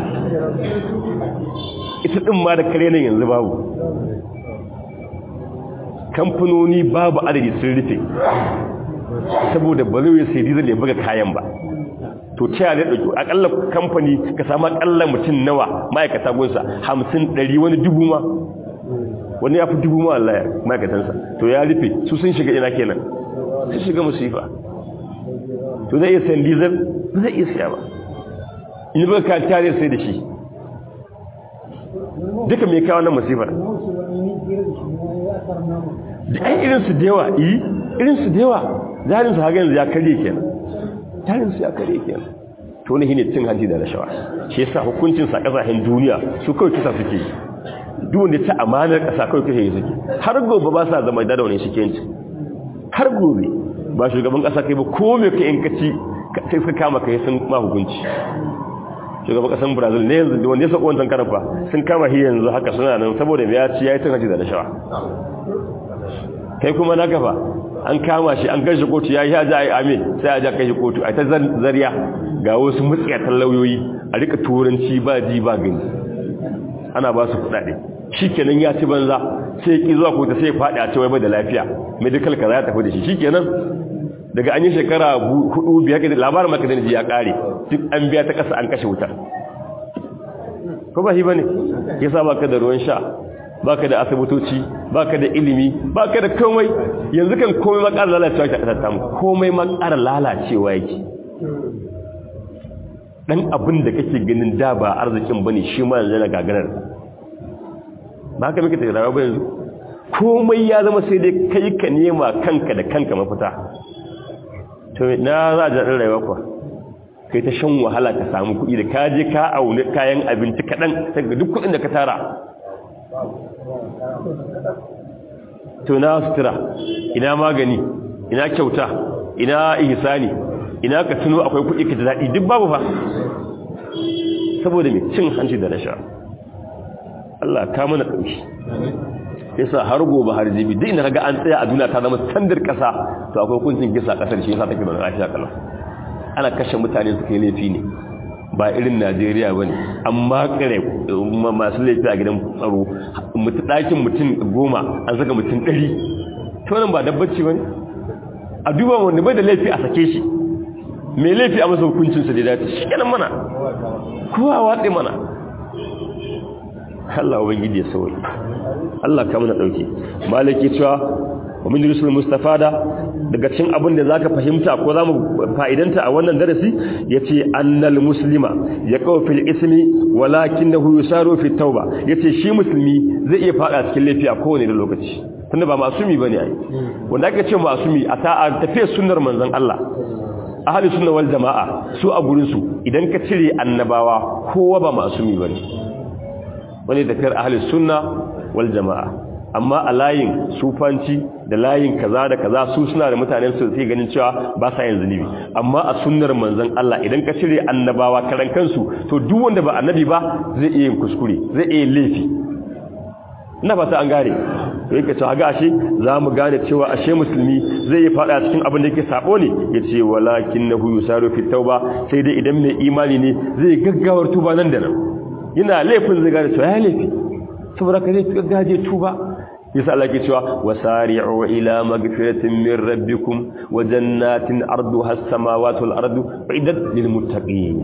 ita ɗin ma da kare nan yanzu babu kamfanoni babu adadi sun rufe saboda ba zai sai dizal ya buga kayan ba to cewa zai ɗauki akalla kamfani ka samu akalla mutum nawa ma'aikata gunsa 50 100 wani dubu ma wani ya fi dubu ma Allah ma'aikatansa to ya rufe su sun shiga ina kenan sun shiga musifa to zai iya sayan dizal ba zai iya siya ba in ba ka tare sai da shi duka mai kawo nan musifar da ai irinsu da yawa irinsu da yawa zarinsu haka yanzu ya karye kenan zarinsu ya karye kenan to ne shine cin hanci da rashawa shi yasa hukuncin sa kasashen duniya su kawai kisa suke duk wanda ta amanar kasa kawai kisa suke har gobe ba sa zama da wani shikenci har gobe ba shugaban kasa kai ba ko me ka in kaci sai suka kama kai sun ma hukunci shugaban kasan Brazil ne yanzu wanda ya sako wancan karafa sun kama shi yanzu haka suna nan saboda ya ci yayi cin hanci da rashawa kai kuma na kafa an kama shi an kai shi kotu yayi haja ai amin sai a ja kai shi kotu ai ta zariya ga wasu mutsiyatan lauyoyi a rika turanci ba ji ba gani ana ba su kudade shikenan ya ci banza sai ki zuwa ko ta sai faɗi a cewa bai da lafiya medical kaza ya tafi da shi shikenan daga an yi shekara 4-5 da labarin makadan ji ya kare duk an biya ta kasa an kashe wutar ko ba shi bane yasa baka da ruwan sha baka da asibitoci baka da ilimi baka da komai yanzu kan komai makar lalacewa ke kasar tamu komai makar lalacewa yake dan abin da kake ganin da ba arzikin bane shi ma yanzu na gagarar ba haka muke tafiya ba yanzu komai ya zama sai dai kai ka nema kanka da kanka mafita to na za a jaɗin rayuwa kuwa kai ta shan wahala ka samu kuɗi da kaje ka aune kayan abinci kaɗan daga duk kuɗin da ka tara to na sutura ina magani ina kyauta ina ihsani ina ka tuno akwai kuɗi ka ji daɗi duk babu fa saboda me cin hanci da rasha Allah ka mana ɗauki yasa har gobe har jibi duk inda kaga an tsaya a duniya ta zama standard kasa to akwai hukuncin kisa kasar shi yasa take da lafiya kala ana kashe mutane su kai laifi ne ba irin Najeriya bane amma kare masu laifi a gidan tsaro ɗakin mutum 10 an saka mutum 100 to nan ba dabbaci bane a duba wanda bai da laifi a sake shi me laifi a masa hukuncin sa da dace shi kenan mana kowa watsi mana Allah ubangiji ya sauke Allah ka mana dauke malaki cewa wa min rusul mustafada daga cikin abin da zaka fahimta ko zamu fa'idanta a wannan darasi yace annal muslima yaqaw fil ismi walakinahu yusaru fi tauba yace shi musulmi zai iya fada cikin laifi a kowane da lokaci tunda ba masumi bane ai wanda ake ce masumi a tafiyar sunnar manzon Allah ahli sunna wal jamaa su a gurin su idan ka cire annabawa kowa ba masumi bane wani tafiyar ahli sunna wal jamaa amma a layin sufanci da layin kaza da kaza su suna da mutanen su sai ganin cewa ba sa yin zunubi amma a sunnar manzon Allah idan ka cire annabawa karan kansu to duk wanda ba annabi ba zai iya yin kuskure zai iya laifi ina fata an gane to yake cewa ga ashe zamu gane cewa ashe musulmi zai yi fada cikin abin da yake sabo ne yace walakinahu yusaru fi tauba sai dai idan mai imani ne zai gaggawar tuba nan da nan yana laifin zai gane cewa ya laifi saboda ka zai gaggaje tuba yasa Allah ke cewa wasari'u ila magfiratin min rabbikum wa jannatin arduha as-samawati wal ardu uiddat lil muttaqin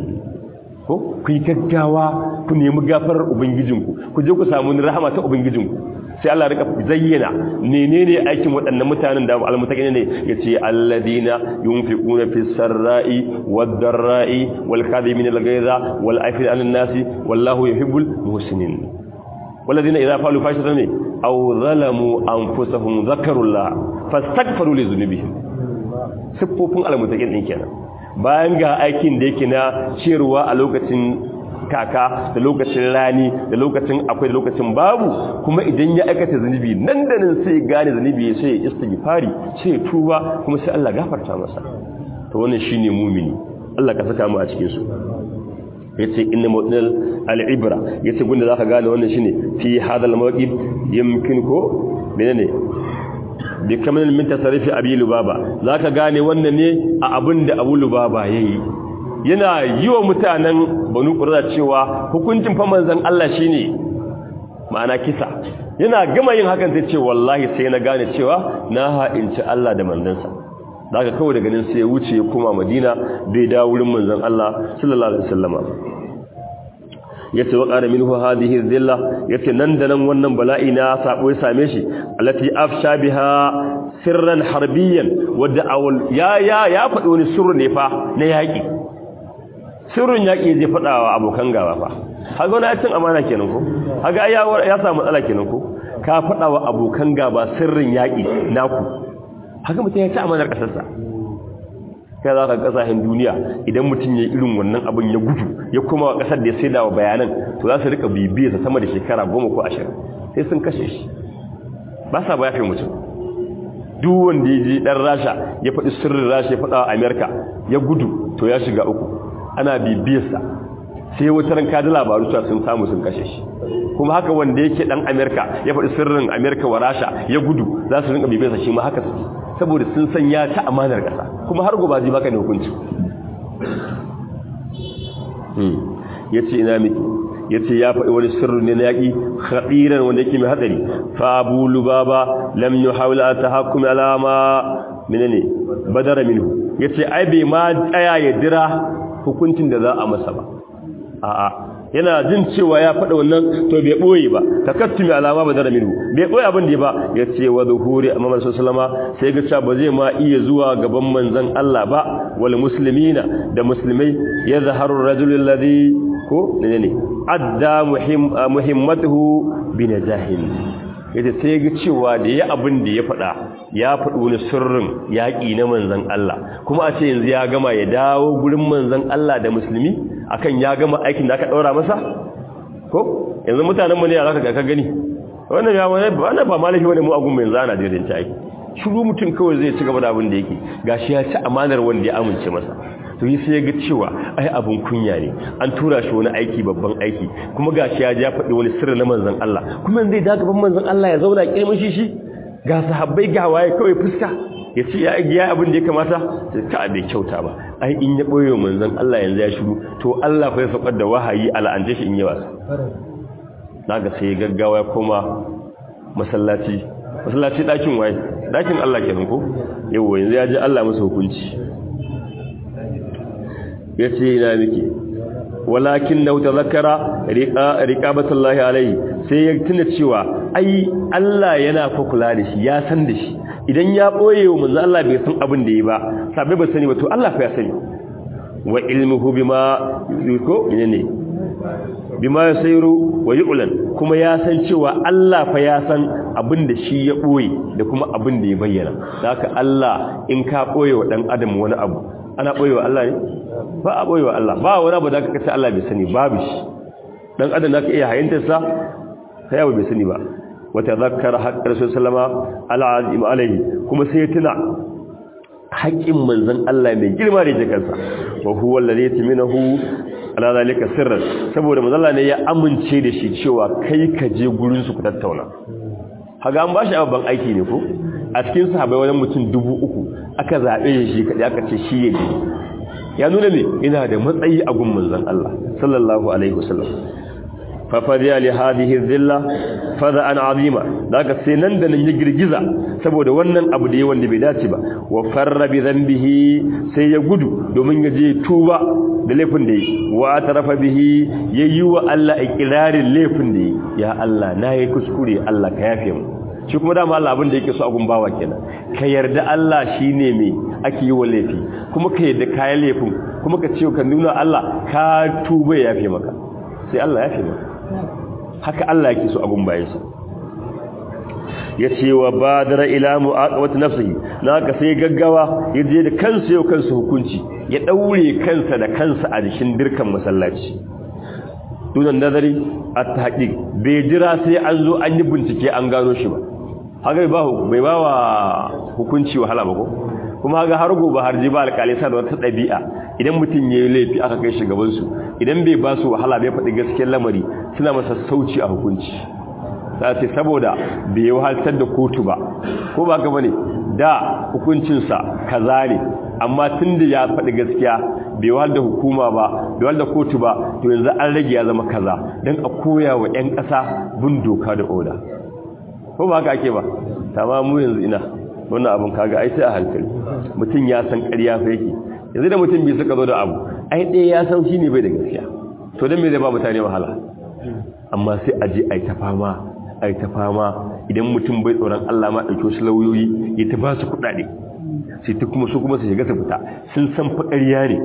ko ku gaggawa ku nemi gafarar ubangijinku ku je ku samu rahama ta ubangijinku sai Allah rika zayyana menene aikin waɗannan mutanen da almutaqin ne yace alladina yunfiquna fis sarra'i wad darra'i wal kadhimina al-ghayza wal 'afina 'anil nasi wallahu yuhibbul muhsinin walladina idza fa'alu fahishatan aw zalamu anfusahum zakarullah fastaghfiru li dhunubihim siffofin almutaqin din kenan bayan ga aikin da yake na ciyarwa a lokacin kaka da lokacin rani da lokacin akwai da lokacin babu kuma idan ya aikata zunubi nan da nan sai gane zunubi sai ya istighfari sai ya tuba kuma sai Allah gafarta masa to wannan shine mu'mini Allah ka saka mu a cikin su yace inna mudal al-ibra yace gunda zaka gane wannan shine fi hadal mawqif yumkin ko menene bi kamal min tasarrufi abi lubaba zaka gane wannan ne a abinda abu lubaba yayi yana yiwa mutanen banu qurza cewa hukuncin fa manzon Allah shine ma'ana kisa yana gama yin hakan sai ce wallahi sai na gane cewa na ha'inci Allah da manzansa daga kawai daga nan sai ya wuce ya koma Madina bai dawo wurin manzon Allah sallallahu alaihi wasallama yace wa qara minhu hadhihi dhilla yace nan da nan wannan bala'i na sabo ya same shi allati afsha biha sirran harbiyan wadda awul ya faɗi wani sirru ne fa na yaki sirrun yaki zai faɗa wa abokan gaba fa kaga wani cin amana kenan ko kaga ya samu matsala kenan ko ka faɗa wa abokan gaba sirrin yaki naku haka mutum ya ci amanar kasarsa kai za ka kasashen duniya idan mutum ya yi irin wannan abin ya gudu ya kuma wa kasar da ya sai da wa bayanan to za su rika bibiyarsa sama da shekara 10 ko 20 sai sun kashe shi ba sa ba ya fi mutum duk wanda ya je dan rasha ya faɗi sirrin rasha ya faɗa wa amerika ya gudu to ya shiga uku ana bibiyarsa sai wata ran kaji labaru cewa sun samu sun kashe shi kuma haka wanda yake dan amerika ya faɗi sirrin amerika wa rasha ya gudu za su rinka bibiyarsa shi ma haka suke saboda sun san ya ta amanar kasa kuma har gobe ji baka ne hukunci yace ina miki yace ya faɗi wani sirri ne na yaki khadiran wanda yake mai hadari fa Abu Lubaba lam yuhawila tahakkum alama menene badara minhu yace ai bai ma tsaya ya dira hukuncin da za a masa ba a'a yana jin cewa ya faɗa wannan to bai boye ba takattumi alama badara minhu bai boye abin da ba yace wa zuhuri amma Muhammad sallama sai ga cewa ba zai ma iya zuwa gaban manzon Allah ba wal muslimina da musulmai yazharu ar-rajul alladhi ko ne adda muhimmatuhu binajahin yace sai ga cewa da ya abin da ya faɗi wani sirrin yaƙi na manzon Allah kuma a ce yanzu ya gama ya dawo gurin manzon Allah da musulmi akan ya gama aikin da aka daura masa ko yanzu mutanen mu ne ya zaka ga ka gani wannan ya wannan ba malafi bane mu a gun yanzu ana da ta aiki shiru mutum kawai zai ci gaba da abin da yake gashi ya ci amanar wanda ya amince masa to yi sai ya ga cewa ai abin kunya ne an tura shi wani aiki babban aiki kuma gashi ya ja faɗi wani sirri na manzon Allah kuma zai da gaban manzon Allah ya zauna kirmishi shi ga sahabbai ga waye kawai fuska ya ce ya abin da ya kamata sai ka bai kyauta ba ai in ya boye manzon Allah yanzu ya shiru to Allah fa ya saukar da wahayi al'anje shi in yi wasa naga sai gaggawa ya koma masallaci dakin waye dakin Allah kenan ko yawa yanzu ya ji Allah masa hukunci yace ina miki walakin law tazakkara riqabatullahi alayhi sai ya tuna cewa ai Allah yana fa kula da shi ya san da shi idan ya boye wa manzo Allah bai san abin da yi ba sabai ba sani ba to Allah fa ya sani wa ilmuhu bima yuko ne bima yasiru wa yu'lan kuma ya san cewa Allah fa ya san abin da shi ya boye da kuma abin da ya bayyana haka Allah in ka boye wa dan adam wani abu ana boye wa Allah ne ba a boye wa Allah ba wani abu da ka kace Allah bai sani babu shi dan adam zaka iya hayyantar sa sai bai sani ba wa tadhakkara haqqar rasul sallama al-azim alayhi kuma sai tuna haƙƙin manzon Allah mai girma da jikarsa wa huwa alladhi yatminahu ala zalika sirran saboda manzon Allah ne ya amince da shi cewa kai ka je gurin su ku tattauna haga an bashi abban aiki ne ko a cikin sahabbai wani mutum 3000 aka zabe shi kadai aka ce shi yake ya nuna me ina da matsayi a gun manzon Allah sallallahu alaihi wasallam fa fadiya li hadhihi dhilla fada'an azima daga sai nan da nan ya girgiza saboda wannan abu da yayi wanda bai dace ba wa farra bi dhanbihi sai ya gudu domin ya je tuba da laifin da yi wa tarafa bihi yayi wa Allah ikrarin laifin da yi ya Allah nayi kuskure Allah ka yafe mu shi kuma dama Allah abin da yake so a gumbawa kenan ka yarda Allah shine me ake yi wa laifi kuma ka yarda kayan laifin kuma ka ce ka nuna Allah ka tuba ya yafe maka sai Allah ya yafe maka haka Allah yake so a gumbayensa yace wa badara ila mu'aqawati nafsihi naka sai gaggawa yaje da kansa yau kansa hukunci ya daure kansa da kansa a cikin dirkan masallaci dunan nazari at-tahqiq bai jira sai an zo an yi bincike an gano shi ba haka bai ba wa hukunci wahala ba ko kuma haka har gobe har ji ba alƙali sa da wata ɗabi'a idan mutum yayi laifi aka kai shi gaban su idan bai ba su wahala bai faɗi gaskiyar lamari suna masa sauci a hukunci sai saboda bai wahaltar da kotu ba ko ba ka bane da hukuncinsa kaza ne amma tunda ya faɗi gaskiya bai wahal da hukuma ba bai wahal da kotu ba to yanzu an rage ya zama kaza dan a koya wa ƴan ƙasa bin doka da oda ko ba haka ake ba tamamu yanzu ina wannan abun kaga ai sai a hankali mutum ya san ƙarya fa yake yanzu da mutum bai suka zo da abu ai ɗaya ya san shine bai da gaskiya to dan me zai ba mutane wahala amma sai a je ai ta fama idan mutum bai tsoron Allah ma dauke su lauyoyi ya ta ba su kuɗaɗe sai ta kuma su shiga su fita sun san fa ƙarya ne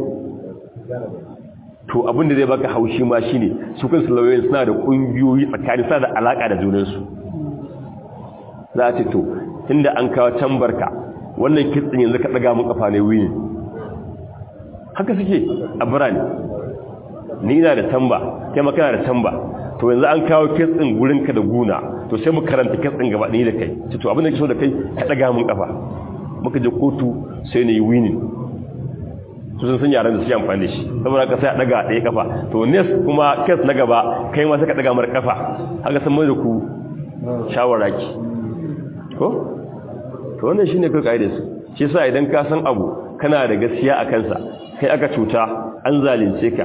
to abin da zai baka haushi ma shine su kansu lauyoyin suna da ƙungiyoyi tsakani suna da alaka da junansu za a ce to tunda an kawo can barka wannan kitsin yanzu ka daga mun kafa ne wuyi haka suke a birane ni ina da tamba kai ma kana da tamba to yanzu an kawo kitsin gurinka da guna to sai mu karanta kitsin gaba ɗaya da kai to abin da kike so da kai ka daga mun kafa muka je kotu sai ne yi winning su sun san yaran da su yi amfani da shi saboda ka sai a daga ɗaya kafa to nes kuma kes na gaba kai ma sai ka daga mar kafa haka san mai da ku shawara ki ko to wannan shine kai kaidar su shi yasa idan ka san abu kana da gaskiya a kansa kai aka cuta an zalunce ka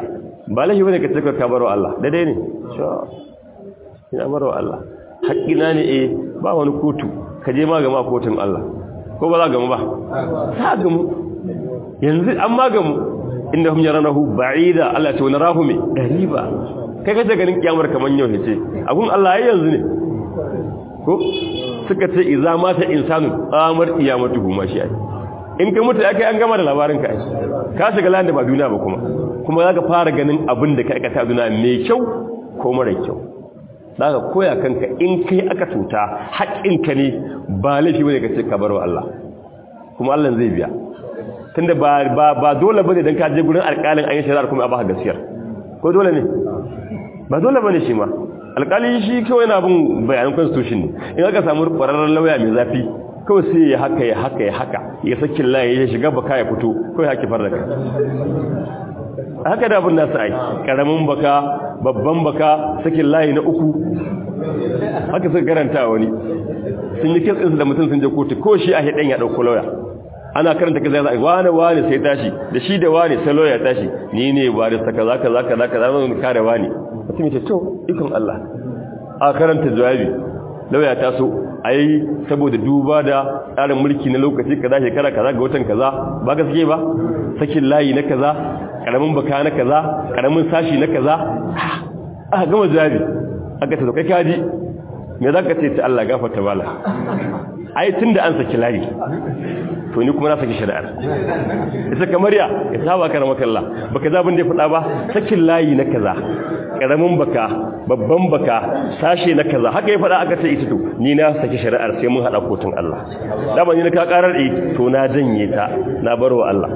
ba laifi bane ka ce ka baro Allah daidai ne ina baro Allah haƙƙina ne ba wani kotu ka je magama kotun Allah ko ba za gamu ba ta gamu yanzu an magamu inda hum yaranahu ba'ida Allah ta wani rahu mai qariba kai kace ganin kiyamar kaman yau ce abun Allah yayin yanzu ne ko suka ce idza mata insanu amar qiyamatuhu ma shi ai in ka mutu akai an gama da labarin ka ka shiga landa ba duniya ba kuma zaka fara ganin abin da ka aikata duniya mai kyau ko mara kyau zaka koya kanka in kai aka tuta haƙinka ne ba laifi bane ka ce ka baro Allah kuma Allah zai biya tunda ba dole bane dan ka je gurin alƙalin ayin shari'ar kuma a baka gaskiyar ko dole ne ba dole bane shi ma alƙali shi kawai yana bin bayanan constitution ne in aka samu ƙwararren lauya mai zafi kawai sai ya haka ya sakin layi ya shiga baka ya fito kawai haki farda kai haka da abin nasu ai karamin baka babban baka sakin layi na uku haka suka karanta wani sun yi kitsinsu da mutum sun je kotu ko shi a hidan ya dauko lauya ana karanta kaza zai wani sai tashi da shi da wani sai lauya tashi ni ne ba da saka zaka zan kare wani mutum ya ce to ikon Allah a karanta jawabi lauya ta so ai saboda duba da tsarin mulki na lokaci kaza shekara kaza ga watan kaza ba gaske ba sakin layi na kaza karamin baka na kaza karamin sashi na kaza aka gama jawabi aka ta kai kaji me zaka ce ta Allah gafarta bala ai tunda an saki layi to ni kuma na saki shari'ar ita kamar ya saba karamaka Allah baka zabin da ya fada ba sakin layi na kaza karamin baka babban baka sashe na kaza haka ya fada aka ce ita to ni na saki shari'ar sai mun hada kotun Allah dama ni na ka karar to na janye ta na barwa Allah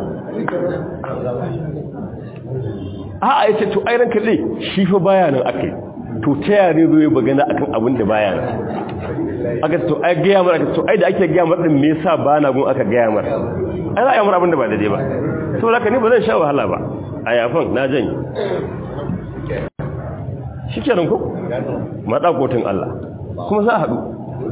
a'a yace to ai ranka dai shi fa bayanan akai to ta yare zo bagana akan abin da bayanan aka to ai ga yamar aka to ai da ake ga yamar din me yasa ba na gun aka ga yamar ai za a yamar abin da ba daidai ba saboda haka ni ba zan sha wahala ba a yafan na janye shikenan ko mada kotun Allah kuma za a hadu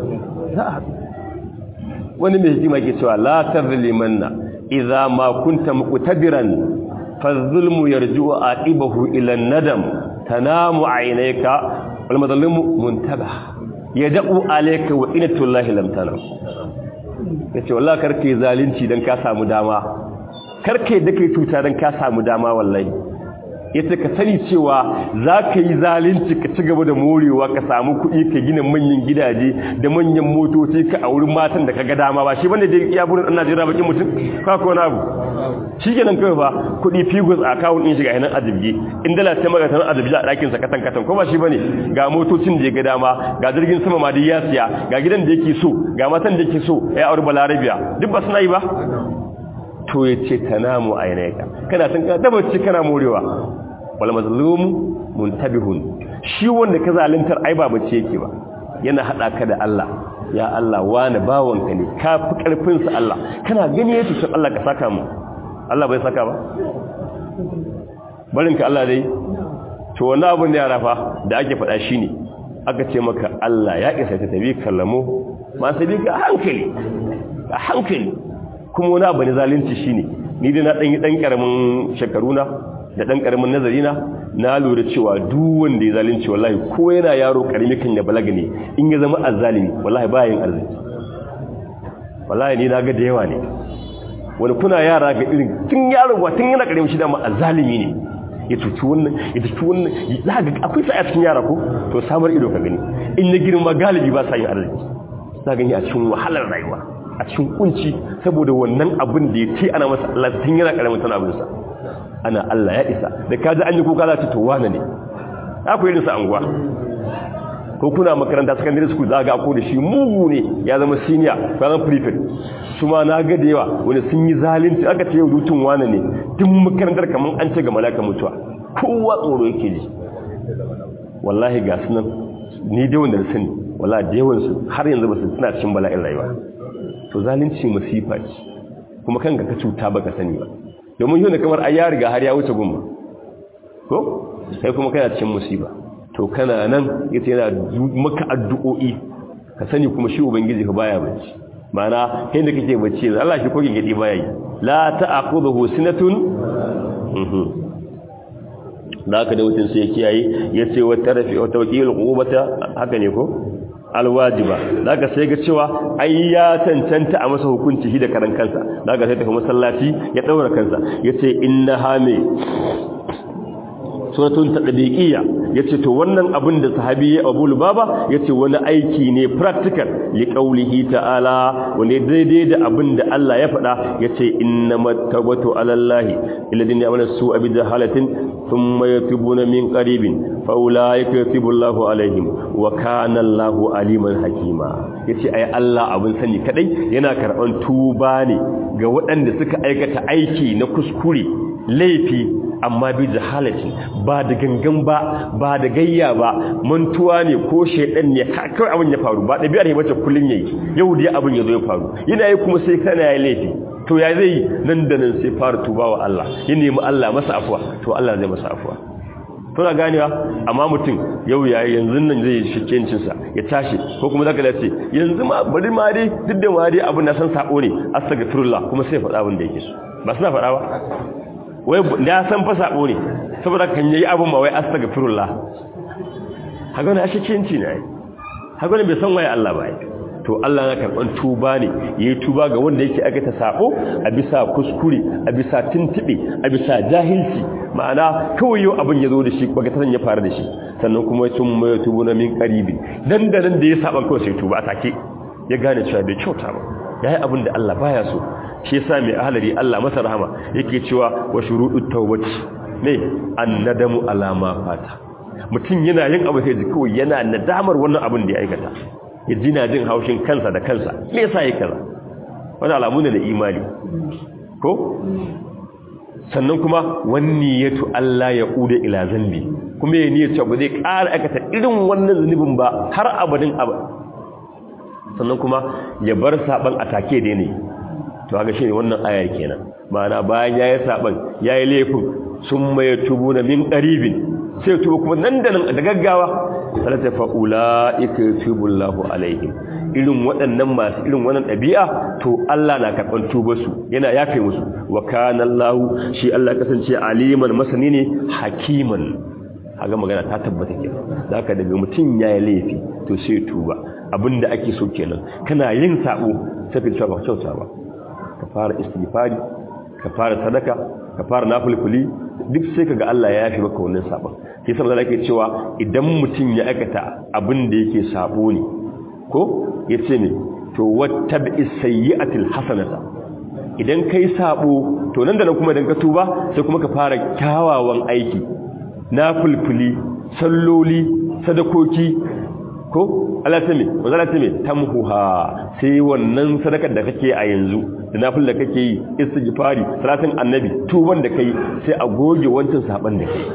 wani mai hikima ke cewa la tarlimanna idza ma kunta muqtadiran fadh-dhulmu yarji'u aqibahu ila an-nadam tanamu 'aynayka wal madhlimu muntabah yad'u alayka wa inatullahi lam tanam yace wallahi karke zalunci dan ka samu dama karke da kai tuta dan ka samu dama wallahi yace ka sani cewa zaka yi zalunci ka ci gaba da morewa ka samu kuɗi ka gina manyan gidaje da manyan motoci ka auri matan da kaga dama ba shi bane da iya burin dan Najeriya bakin mutum ka ko na abu shikenan kai fa kuɗi figures a account din shi ga hinan ajibge in dala ta maka tan ajibge a dakin sa katan ko ba shi bane ga motocin da ya ga dama ga jirgin sama ma da ya siya ga gidan da yake so ga matan da yake so ya auri balarabiya duk ba suna yi ba to yace tanamu ainaka kana san ka dabarci kana morewa wal mazlumu muntabihun shi wanda ka zaluntar ai ba bace yake ba yana hada ka da Allah ya Allah wani bawanka ne ka fi karfin sa Allah kana gani yace sai Allah ka saka mu Allah bai saka ba barin ka Allah dai to wannan abun da ya rafa da ake faɗa shine aka ce maka Allah ya isa ta tabi kallamo ma sai ka hankali kuma wani abu ne zalunci shine ni da na dan yi dan karamin shekaruna da dan karamin nazarina na lura cewa duk wanda ya zalunci wallahi ko yana yaro karimi kan ya balaga ne in ya zama azzalimi wallahi bayin arziki wallahi ni naga da yawa ne wani kuna yara ga irin tun yaro ba tun yana karimi shi da ma azzalimi ne ya tuci wannan za ga akwai sai a cikin yara ko to samar ido ka gani in na girma galibi ba sa yin arziki za gani a cikin wahalar rayuwa a cikin kunci saboda wannan abin da ya ce ana masa Allah tun yana karamin sana abin sa ana Allah ya isa da kaji an yi kuka za ta to wane ne akwai irin sa anguwa ko kuna makaranta secondary school za ga ko da shi mugu ne ya zama senior ya zama prefect kuma na ga da yawa wani sun yi zalunci aka ce rutun wane ne duk makarantar kaman an ce ga malaka mutuwa kowa tsoro yake ji wallahi ga sunan ni da wanda sani wallahi da yawan su har yanzu ba su suna cikin bala'in rayuwa to zalunci musifa ce kuma kanka ka cuta baka sani ba domin yau da kamar ai ya riga har ya wuce gumma ko sai kuma kana cikin musiba to kana nan yace yana maka addu'o'i ka sani kuma shi ubangiji ka baya bacci mana kai da kake bacci Allah shi ko gidi baya yi la ta'khudhuhu sinatun da haka da mutum sai ya kiyaye yace wa tarafi wa tawqil uqubata haka ne ko alwajiba da haka sai ga cewa ai ya tantanta a masa hukunci shi da karan kansa da haka sai tafi masallaci ya daura kansa yace inna hame suratun tadbiqiyya yace to wannan abin da sahabi Abu Lubaba yace wani aiki ne practical li qaulihi ta'ala wani daidai da abin da Allah ya faɗa yace innamat tawbatu 'ala Allahi alladhina ya'maluna su'a bi jahalatin thumma yatubuna min qaribin fa ulaika yatubu Allahu 'alaihim wa kana Allahu aliman hakima yace ai Allah abin sani kadai yana karban tuba ne ga waɗanda suka aikata aiki na kuskure laifi amma bi jahalati ba da gangan ba da gayya ba mantuwa ne ko shedan ne kawai abin ya faru ba dabi'ar ne bace kullun yayi yau dai abin ya zo ya faru yana yi kuma sai kana yayi laifi to ya zai nan da nan sai fara tuba wa Allah ya nemi Allah masa afwa to Allah zai masa afwa kuna ganewa amma mutum yau yayi yanzu nan zai shikencin sa ya tashi ko kuma zaka dace yanzu ma bari ma dai duk da ma dai abin na san sabo ne astaghfirullah kuma sai faɗa abin da yake so ba suna faɗa ba wai da san fa sabo ne saboda kan yayi abun ma wai astaghfirullah haka ne ashikinci ne haka ne bai san waye Allah ba to Allah ya karban tuba ne yayi tuba ga wanda yake aikata sabo a bisa kuskure a bisa tintibe a bisa jahilci ma'ana kawai yau abin yazo da shi kaga tan ya fara da shi sannan kuma tun mai tubu na min qaribi dan da ya saban kawai sai tuba a take ya gane cewa bai kyauta ba yayi abin da Allah baya so shi yasa mai ahlari Allah masa rahama yake cewa wa shurudut tawbati ne annadamu ala ma fata mutum yana yin abu sai kawai yana nadamar wannan abin da ya aikata ya jina jin haushin kansa da kansa me yasa yake kaza wannan alamu ne da imani ko sannan kuma wanniyatu Allah ya kuda ila zambi kuma ya niyyar cewa ba zai ƙara aikata irin wannan zunubin ba har abadin sannan kuma ya bar saban atake da ne to haka shine wannan ayar kenan ma'ana bayan yayi saban yayi laifin summa yatubuna min qaribin sai tuba kuma nan da nan da gaggawa salata fa ulaika yatubullahu alaihim irin waɗannan masu irin wannan ɗabi'a to Allah na karɓar tubar su yana yafe musu wa kana Allah shi Allah kasance aliman masani ne hakiman haga magana ta tabbata kenan zaka daga mutun yayi laifi to sai tuba abinda ake so kenan kana yin sabo sai ka ba kyauta ba ka fara istighfari ka fara sadaka ka fara nafilfuli duk sai kaga Allah ya yafi maka wannan sabon sai sai Allah yake cewa idan mutum ya aikata abin da yake sabo ne ko yace ne to wattabi'is sayyi'atil hasanata idan kai sabo to nan da nan kuma idan ka tuba sai kuma ka fara kyawawan aiki nafilfuli salloli sadakoki ko Allah ta me wazala ta me tamhuha sai wannan sadakar da kake a yanzu da nafil da kake yi istighfari salatin annabi tuban da kai sai a goge wancan saban da kai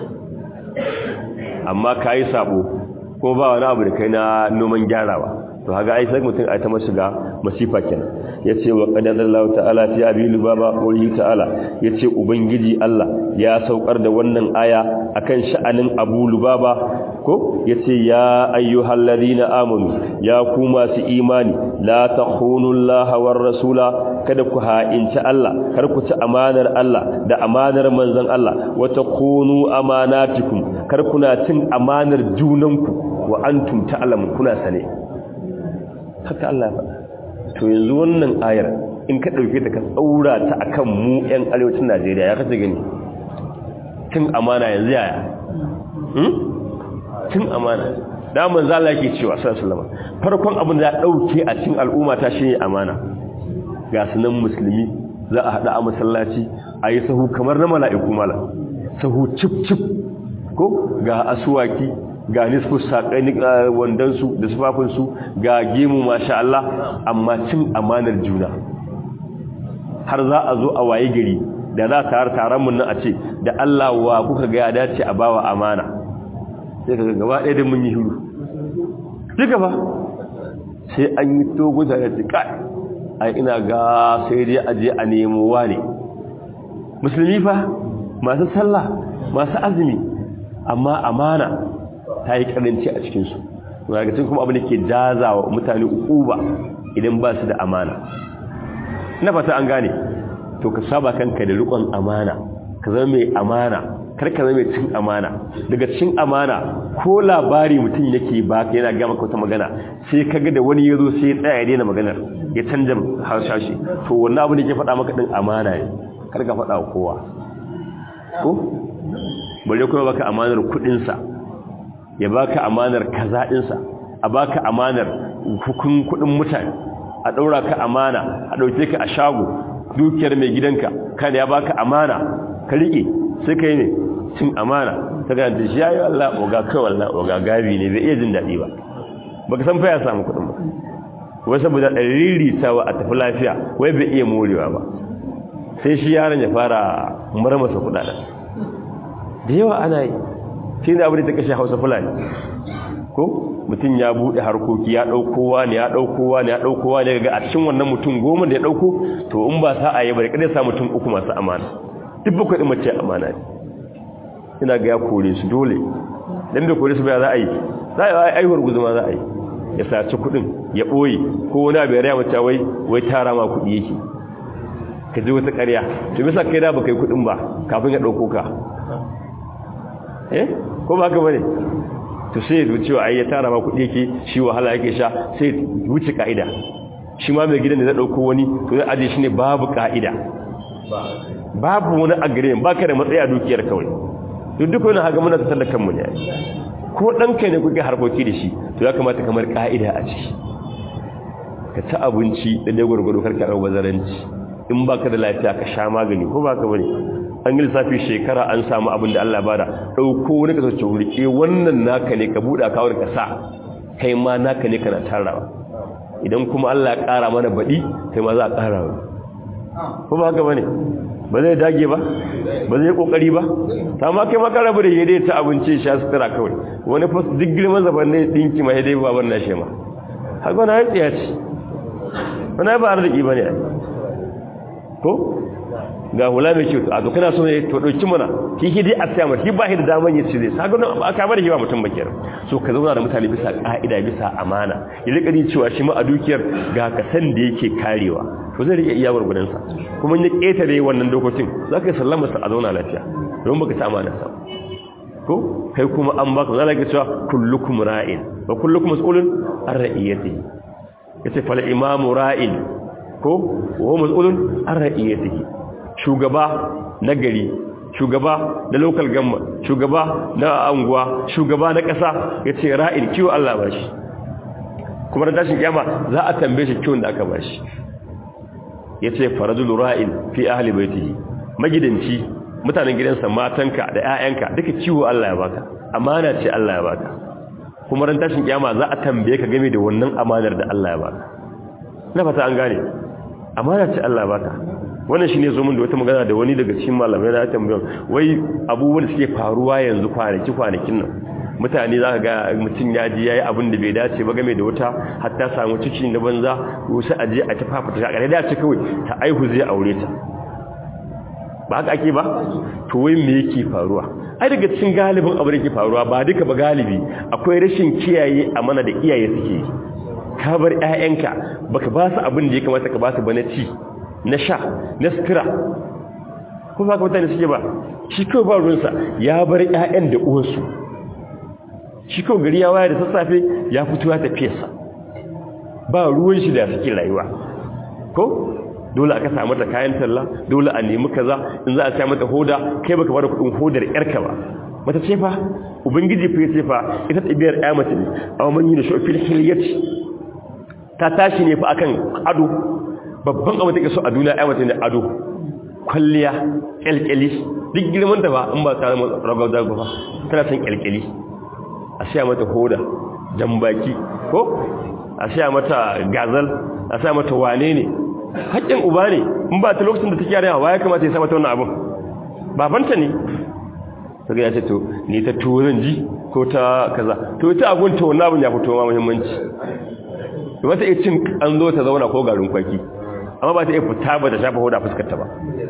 amma kai sabo ko ba wani abu da kai na noman gyarawa to haga ai sai mutum ai ta mashiga masifa kenan yace wa qadarallahu ta'ala fi abilu baba qawli ta'ala yace ubangiji Allah ya saukar da wannan aya akan sha'anin Abu Lubaba ko yace ya ayyuhalladhina amanu ya ku masu imani la takhunullaha war rasula kada ku ha'inci Allah kar ku ci amanar Allah da amanar manzon Allah wa takunu amanatikum kar kuna cin amanar junanku wa antum ta'lamun kuna sane haka Allah faɗa to yanzu wannan ayar in ka dauke ta ka tsaura ta akan mu ƴan arewacin Najeriya ya kace gani cin amana yanzu yaya cin amana da manzo Allah yake cewa sallallahu alaihi wasallam farkon abin da ya dauke a cikin al'umma ta shine amana ga sunan musulmi za a hada a masallaci ayi sahu kamar na mala'iku mala sahu cip cip ko ga aswaki ga nisfu saƙani wandansu da sufafinsu ga gemu masha Allah amma cin amanar juna har za a zo a waye gari da za ta taron mun nan a ce da Allah wa kuka ga ya dace a bawa amana sai kaga gaba ɗaya da mun yi hiru duka ba sai an yi togo da ya tsika ai ina ga sai dai a je a nemo wane musulmi fa masu sallah masu azumi amma amana ta yi karanci a cikinsu daga cikin kuma abin da ke jazawa mutane ukuba idan ba su da amana na fata an gane to ka saba kanka da rikon amana ka zama mai amana karka zama mai cin amana. Daga cin amana ko labari mutum yake baka yana ga maka wata magana sai kaga da wani yazo sai ya tsaya ya daina maganar ya canja harshashi to wannan abu da yake faɗa maka din amana ne karka faɗa wa kowa ko bare kuma baka amanar kudin sa ya baka amanar kaza din sa a baka amanar kudin mutane a daura ka amana a dauke ka a shago dukiyar mai gidanka kada ya baka amana ka rike sai kai ne cin amana ta ga da shi yayi Allah oga kai wallahi oga gabi ne bai iya jin dadi ba baka san fa ya samu kudin ba wai saboda riritawa a tafi lafiya wai bai iya morewa ba sai shi yaron ya fara marmasa kudaden da yawa ana yi shi ne abu da ta kashe Hausa Fulani ko mutum ya bude harkoki ya daukowa ne ga a cikin wannan mutum 10 da ya dauko to in ba sa'a ya bari kada ya sa mutum 3 masu amana duk bakwai din mace amana ne ina ga ya kore su dole dan da kore su ba za a yi aiwar guzuma za a yi ya saci kudin ya boye ko wani abu ya raya mace wai tara ma kudi yake ka ji wata ƙarya to bisa kai da baka yi kudin ba kafin ya dauko ka ko ba ka bane to sai ya cewa ai ya tara ma kudi yake shi wahala yake sha sai wuce kaida shi ma mai gidan da zai dauko wani to zai aje shi ne babu kaida babu wani agreement baka da matsayi a dukiyar kawai duk wani haga muna tattar da kanmu ne ko danka ne kuke harkoki da shi to ya kamata kamar kaida a ciki ka ci abinci da ne gurgudu karka dau bazaranci in baka da lafiya ka sha magani ko baka bane an yi lissafi shekara an samu abin da Allah bada dauko wani ka sace wurke wannan naka ne ka buɗa kawar ka sa kai ma naka ne kana tarawa idan kuma Allah ya ƙara mana baɗi kai ma za a ƙara wa ko ba haka bane ba zai dage ba ba zai kokari ba ta ma kai maka rabu da yade ta abinci sha sutura kawai wani fa duk girman zaban ne dinki ma dai baban na shema haka wani ya tsaya ci wani ba arziki bane ko ga hula mai kyau a to kana so ne to dauki mana shi dai a tsaya shi ba shi da daman ya ci zai saka nan aka bar shi ba mutum bakiyar so ka zauna da mutane bisa ka'ida bisa amana ya rika ni cewa shi ma a dukiyar ga kasan da yake karewa to zai rike iya gurgudan sa kuma ya ketare wannan dokokin zaka sallama sa a zauna lafiya don baka ci amana sa ko kai kuma an baka zalaka cewa kullukum ra'in wa kullukum mas'ulun an ra'iyatihi yace fal imamu ra'in ko wa mas'ulun an ra'iyatihi shugaba na gari shugaba na local government shugaba na anguwa shugaba na ƙasa yace ra'in kiwo Allah ba shi kuma da tashin kiyama za a tambaye shi kiwon da aka ba shi yace faradul ra'in fi ahli baitihi magidanci mutanen gidansa matanka da ƴaƴanka duka kiwo Allah ya baka amana ce Allah ya baka kuma ran tashin kiyama za a tambaye ka game da wannan amanar da Allah ya baka na fata an gane amana ce Allah ya baka wannan shine zo mun da wata magana da wani daga cikin malamai da tambayar wai abubuwan da suke faruwa yanzu kwanakin nan mutane zaka ga mutun ya ji yayi abin da bai dace ba game da wata hatta samu ciki na banza wasu aje a tafafa ta kare da ce kawai ta aihu zai aure ta ba haka ake ba to wai me yake faruwa ai daga cikin galibin abin da yake faruwa ba duka ba galibi akwai rashin kiyaye amana da iyaye suke ka bar ƴaƴanka baka ba su abin da ya kamata ka ba su ba na ci na sha na sutura ko ba ka mutane suke ba shi kawai ba ruwansa ya bar ƴaƴan da uwansu shi kawai gari ya waya da sassafe ya fito ya tafiyarsa ba ruwan shi da suke rayuwa ko dole aka samu mata kayan talla dole a nemi kaza in za a sa mata hoda kai baka bada kudin hodar yarka ba mata ce fa ubangiji fa yace fa ita tabiyar ƴa mace ne aw man yi da shofil hilyati ta tashi ne fa akan ado babban abu take so a duniya ƴa mace ne ado kwalliya kelkeli duk girman ta ba in ba ta ragar da ba tana son kelkeli a sa mata hoda jambaki ko a sa mata gazal a sa mata wane ne haƙƙin uba ne in ba ta lokacin da take yarewa wa ya kamata ya sa mata wannan abin babanta ne kaga ya ce to ni ta tuwo zan ji ko ta kaza to ita abun ta wannan abin ya fito ma muhimmanci to wata iya cin an zo ta zauna ko garin kwaki amma ba ta iya fita ba ta shafa hoda fuskar ta ba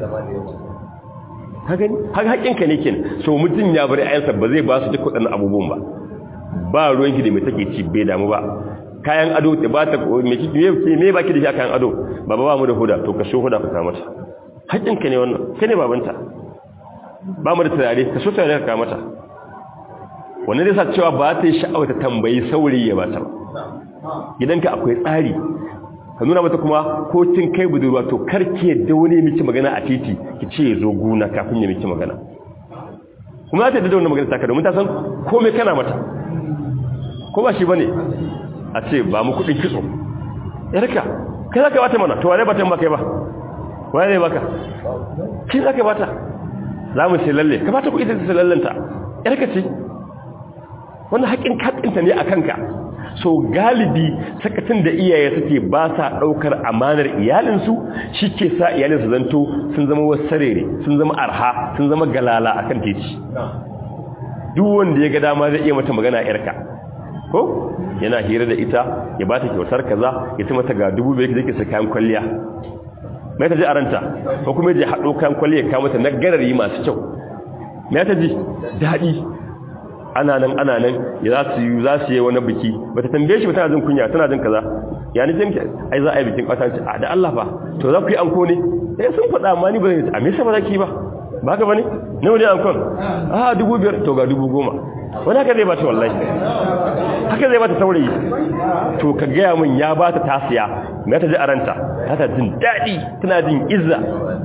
haka haƙƙinka ne kenan so mutum ya bari ayansa ba zai ba su duk waɗannan abubuwan ba ba ruwanki da mai take ci bai damu ba kayan ado ta ba ta me baki da shi kayan ado baba ba mu da huda to ka so huda ka samu ta haƙinka ne wannan kai ne babanta ba mu da turare ka so turare ka mata wannan zai sa cewa ba ta yi sha'awa ta tambayi saurayi ya bata ba gidanka akwai tsari ka nuna mata kuma ko kin kai budurwa to karki yadda wani miki magana a titi ki ce zo guna kafin ya miki magana kuma za ta yadda da wannan magana taka domin ta san komai kana mata ko ba shi bane a ce ba mu kudin kitso yarka kai zaka bata mana to wane bata ba kai ba wane ne baka kin zaka bata za mu sai lalle ka bata ku ita sai lallanta yarka ce wannan haƙin kaɗinta ne a kanka so galibi sakacin da iyaye suke ba sa ɗaukar amanar iyalinsu shi ke sa iyalinsu zanto sun zama wasu sarere sun zama arha sun zama galala a kan titi duk wanda ya ga dama zai iya mata magana yarka ko yana hira da ita ya ba ta kyautar kaza ya ci mata ga 2,000 da ke sa kayan kwalliya mai ta ji a ranta ko kuma ya je haɗo kayan kwalliya ya kawo mata na garari masu kyau mai ta ji daɗi ana nan ya za su yi wani biki ba ta tambaye shi ba tana jin kunya tana jin kaza ya ni jinki ai za a yi bikin kwatanci a da Allah fa to za ku yi anko ne sun faɗa amma ni ba zai a me yasa ba za ki yi ba haka bane nawa ne ankon 5,000 to ga 10,000 wani haka zai ba ta wallahi haka zai ba ta saurayi to ka gaya min ya ba ta tasiya me ta ji a ranta ta jin daɗi tana jin izza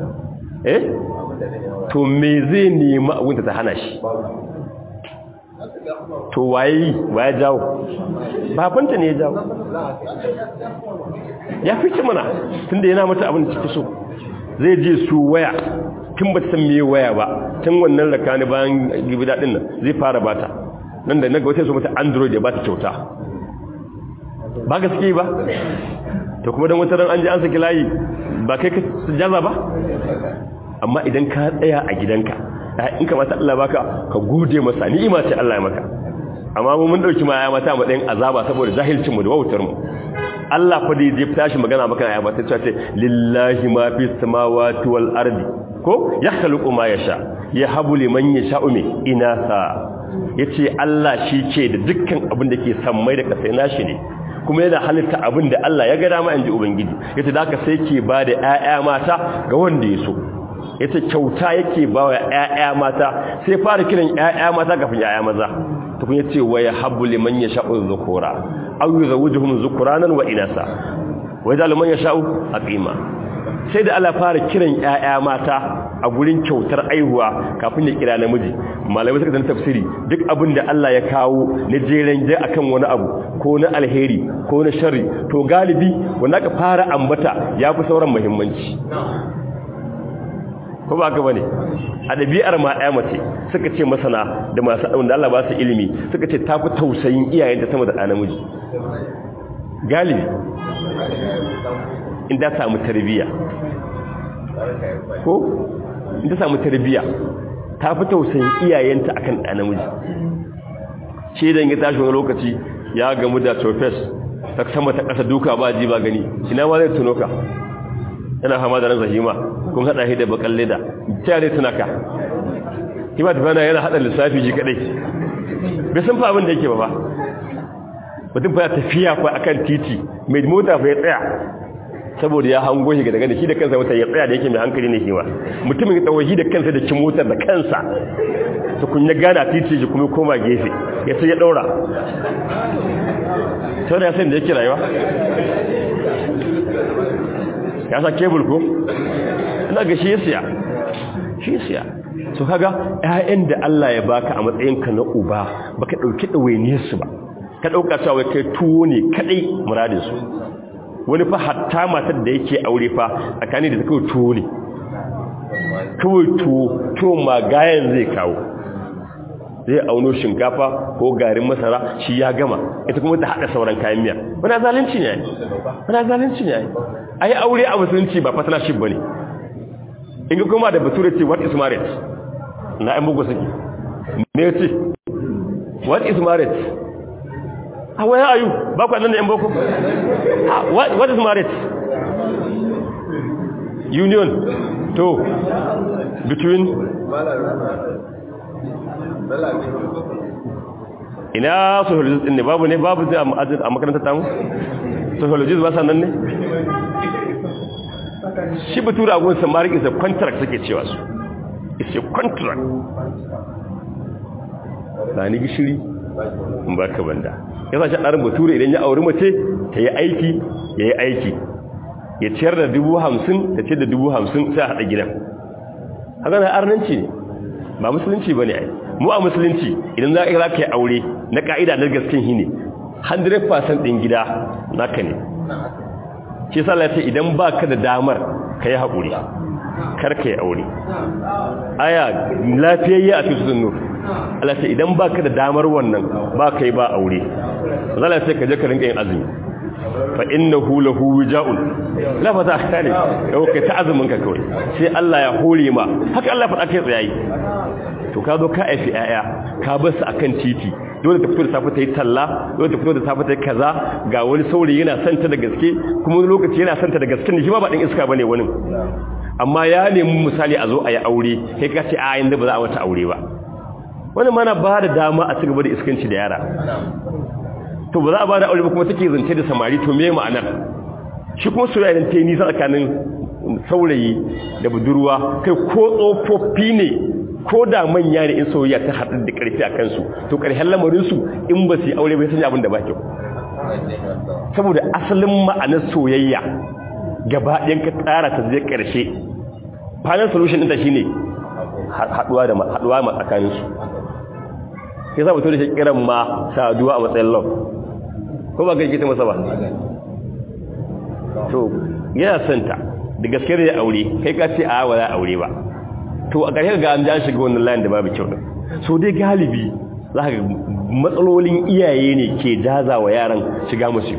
to me zai nemi abinta ta hana shi to waye jawo babanta ne ya jawo ya fice mana tunda yana mata abin da take so zai je su waya tun ba san me waya ba tun wannan rakani bayan gibida din nan zai fara bata nan da naga wata so mata android ya bata kyauta ba gaske ba to kuma dan wata ran an ji an saki layi ba kai ka jaza ba amma idan ka tsaya a gidanka in kamata Allah baka ka gode masa ni'ima ce Allah ya maka amma mun dauki ma ya mata matsayin azaba saboda jahilcin mu da wautar mu Allah fa da ya tashi magana maka ya mata ce lillahi ma fis samawati wal ardi ko yakhluqu ma yasha yahabu liman yasha'u min inasa yace Allah shi ce da dukkan abin da ke sammai da kasai nashi ne kuma yana halitta abin da Allah ya ga dama inji ubangiji yace da haka sai ke bada ƴaƴa mata ga wanda ya so yace kyauta yake bawa ƴaƴa mata sai fara kiran ƴaƴa mata kafin ƴaƴa maza to kun yace wa yahabbu liman yasha'u dhukura aw yuzawwijuhum dhukranan wa inasa wa yaj'alu man yasha'u aqima sai da Allah fara kiran ƴaƴa mata a gurin kyautar aihuwa kafin ya kira namiji malamai suka dan tafsiri duk abin da Allah ya kawo na jeren je akan wani abu ko na alheri ko na sharri to galibi wanda aka fara ambata yafi sauran muhimmanci ko ba ka bane a dabi'ar ma ɗaya mace suka ce masana da masu wanda Allah ba su ilimi suka ce tafi tausayin iyayenta sama da ɗa namiji galibi inda samu tarbiyya ko inda samu tarbiyya tafi tausayin iyayenta akan ɗa namiji shi dan ya tashi wani lokaci ya gamu da tofes ta sama ta ƙasa duka ba ji ba gani ina ma zai tuno ka yana fama da ran zahima kun hada shi da bakan leda ta ne tunaka kima tafana yana hada lissafi ji kadai bai san fa abin da yake ba mutum fa tafiya fa akan titi mai mota fa ya tsaya saboda ya hango shi daga shi da kansa wata ya tsaya da yake mai hankali ne shi ba mutumin ya tsawahi da kansa da kin motar da kansa to kun ya gana titi ji kuma koma gefe ya sai ya daura to da sai da yake rayuwa ya sa kebul ko ina ga shi siya so kaga ƴaƴan da Allah ya baka a matsayin ka na uba baka dauki dawainiyar su ba ka dauka cewa kai tuwo ne kadai muradin su wani fa hatta matar da yake aure fa tsakani da take tuwo ne kawai tuwo magayan zai kawo zai auno shinkafa ko garin masara shi ya gama ita kuma ta hada sauran kayan miya wani zalunci ne ai aure a musulunci ba partnership bane in ga kuma da bature ce what is marriage na ai mugo saki me ce what is marriage where are you ba ku nan da yan boko what is marriage union to between ina sociologist din ne babu zai a makarantar tamu sociologist ba sannan ne shi batura gun samari is a contract suke cewa su it's a contract ba ni gishiri in ba ka banda yasa shi ɗarin bature idan ya auri mace ta yi aiki ya yi aiki ya ciyar da 50,000 ta ce da 50,000 sai a haɗa gidan haka na arnanci ne ba musulunci ba ne ai mu a musulunci idan za ka yi aure na ka'ida na gaskin shi ne 100% ɗin gida naka ne shi sa ce idan ba ka da damar ka yi haƙuri kar ka yi aure aya lafiyayya a cikin nur Allah ce idan ba ka da damar wannan ba ka yi ba aure zala sai ka je ka rinka yin azumi fa innahu lahu wija'un la fata kare yau kai ta azumin ka kawai sai Allah ya hore ma haka Allah faɗa kai tsayayi to ka zo ka aifi aya ka bar su akan titi dole ta fito da safe ta yi talla dole ta fito da safe ta yi kaza ga wani saurayi yana santa da gaske kuma wani lokaci yana santa da gaske ne shi ba ɗan iska bane wani amma ya nemi misali a zo a yi aure kai ka ce a yanzu ba za a wata aure ba wani mana ba da dama a cigaba da iskanci da yara to ba za a ba da aure ba kuma take zance da samari to me ma'anar shi kuma soyayya ta yi nisa tsakanin saurayi da budurwa kai ko tsofaffi ne ko da manya ne in soyayya ta haɗu da ƙarfi a kansu to ƙarshen lamarinsu in ba su yi aure bai sanya abin da ba kyau saboda asalin ma'anar soyayya gaba ɗayan ka tsara ta zai ƙarshe final solution ɗinta shi ne haɗuwa ma tsakaninsu ya sa mutum da shi kiran ma saduwa a matsayin love ko ba gaske ta masa ba to yana santa da gaske da ya aure kai ka ce a wa za a aure ba to a ƙarshe ga an ja shiga wannan layin da babu kyau din so dai galibi za ka matsalolin iyaye ne ke jaza wa yaran shiga musu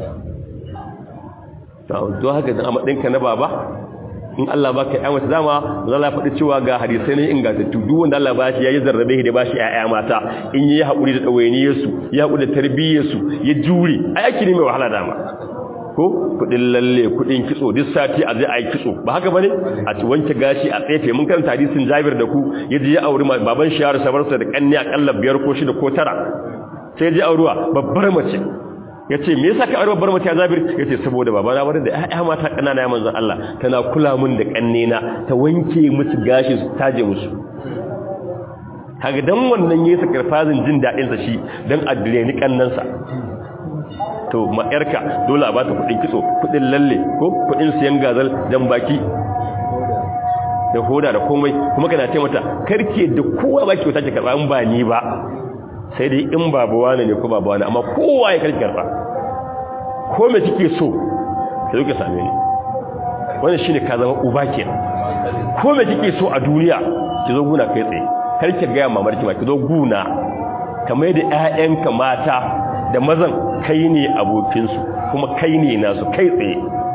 to haka dan amadinka na baba in Allah baka ƴa mata dama zalla faɗi cewa ga hadisai ne ingantattu duk wanda Allah ba shi yayi zarrabe shi da ba shi ƴaƴa mata in yi haƙuri da dawainiyar su ya haƙuri da tarbiyyar su ya jure ai aiki ne mai wahala dama ko kudin lalle kudin kitso duk sati a zai ai kitso ba haka bane a ci wanke gashi a tsefe mun karanta hadisin Jabir da ku yaji ya auri baban shi ya rasa barsa da kanni akalla 5 ko 6 ko 9 sai ji auruwa babbar mace yace me yasa ka aure babbar mace Jabir yace saboda baba na bar da ƴaƴa mata kanana ya manzon Allah tana kula mun da kannena ta wanke musu gashi su taje musu kaga dan wannan yayi sakarfazin jin dadin sa shi dan addire ni kannansa to ma'yarka dole a bata kudin kitso kudin lalle ko kudin siyan gazal dan baki da hoda da komai kuma kana ce mata karke da kowa baki wata ke karba in ba ni ba sai dai in babuwa ne ko babuwa ne amma kowa ya karki karba ko me kike so sai ka same ni wannan shine ka zama uba kenan ko me kike so a duniya ki zo guna kai tsaye karki ga mamarki ba ki zo guna kamar da ƴaƴanka mata da mazan kai ne abokinsu kuma kai ne nasu kai tsaye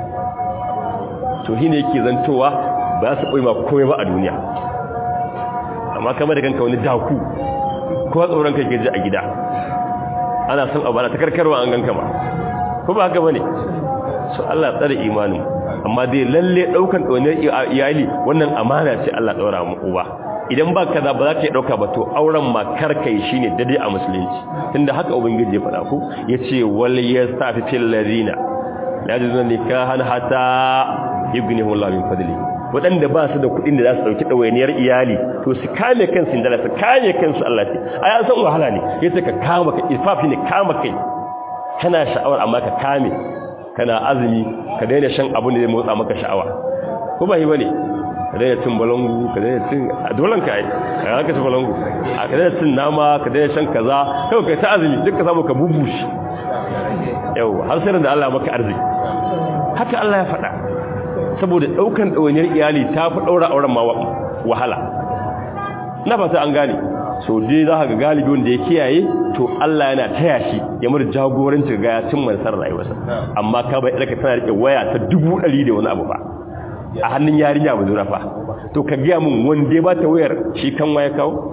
to shi ne yake zantowa ba su ɓoye ma komai ba a duniya amma kama da kanka wani daku kowa tsoron kai ke ji a gida ana son abu ana ta karkarwa an ganka ba ko ba haka ba ne so Allah tsare imanin amma dai lalle ɗaukan ɗaunar iyali wannan amana ce Allah ɗaura mu uba idan ba kaza ba za ka yi ɗauka ba to auren ma karkai shi ne daidai a musulunci tunda haka ubangiji ya faɗa ku ya ce wal ya stafi fil ladina la yajuzuna nikahan hatta yughnihum Allah min fadli waɗanda ba su da kuɗin da za su ɗauki ɗawainiyar iyali to su kame kansu inda su kame kansu Allah ce ai an san wahala ne yace ka kama ka ifafi ne kama kai kana sha'awar amma ka kame kana azumi ka daina shan abin da zai motsa maka sha'awa ko ba yi bane ka daina cin balangu ka daina cin a dolan ka yi ka haka ci balangu a ka daina cin nama ka daina shan kaza kawai kai ta azumi duk ka samu ka bubushi yau har sai da Allah maka arziki haka Allah ya faɗa saboda ɗaukan ɗawainiyar iyali ta fi ɗaura auren ma wahala na fata an gane so dai za ka ga galibi wanda ya kiyaye to Allah yana taya shi ya mura jagoranci ga ya cin mansar rayuwarsa amma ka bai ɗarka tana riƙe waya ta 100 da wani abu ba a hannun yarinya ba zura fa to ka gaya mun wanda ba ta wayar shi kan waya kawo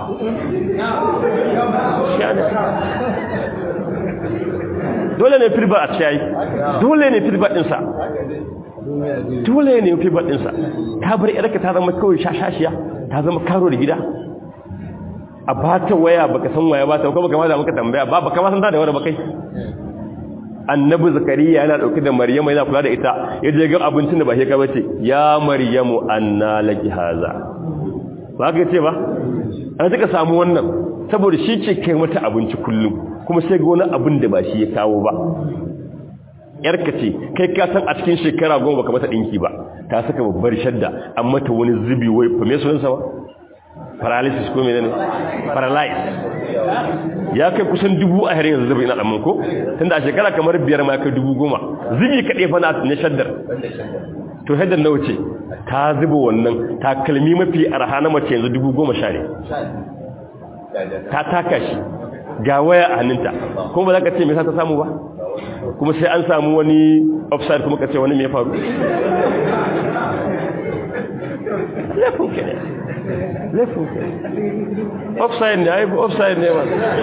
dole ne firba a ciyayi dole ne firba ɗinsa dole ne firba ɗinsa ta bar yarka ta zama kawai shashashiya ta zama karo da gida a ba ta waya baka san waya ba ta kuma kama da muka tambaya ba baka ma san ta da waya ba kai annabi zakariya yana dauke da maryamu yana kula da ita yaje ga abincin da ba shi ka bace ya maryamu anna laki haza ba ka ce ba an suka samu wannan saboda shi ce kai mata abinci kullum kuma sai ga wani abin da ba shi ya kawo ba yarka ce kai ka san a cikin shekara 10 baka mata dinki ba ta saka babbar shadda an mata wani zubi wai fa me sunan sa ba paralysis ko menene paralyze ya kai kusan 1000 a harin yanzu zubi ina dan ko tunda a shekara kamar 5 ma kai 10,000 zubi kade fa na shaddar to haddar nawa ce ta zuba wannan takalmi mafi arha na mace yanzu 10,000 ne ta taka shi ga waya a hannunta kuma ba za ka ce me yasa ta samu ba kuma sai an samu wani offside kuma ka ce wani me faru laifin ke offside ne ai offside ne ba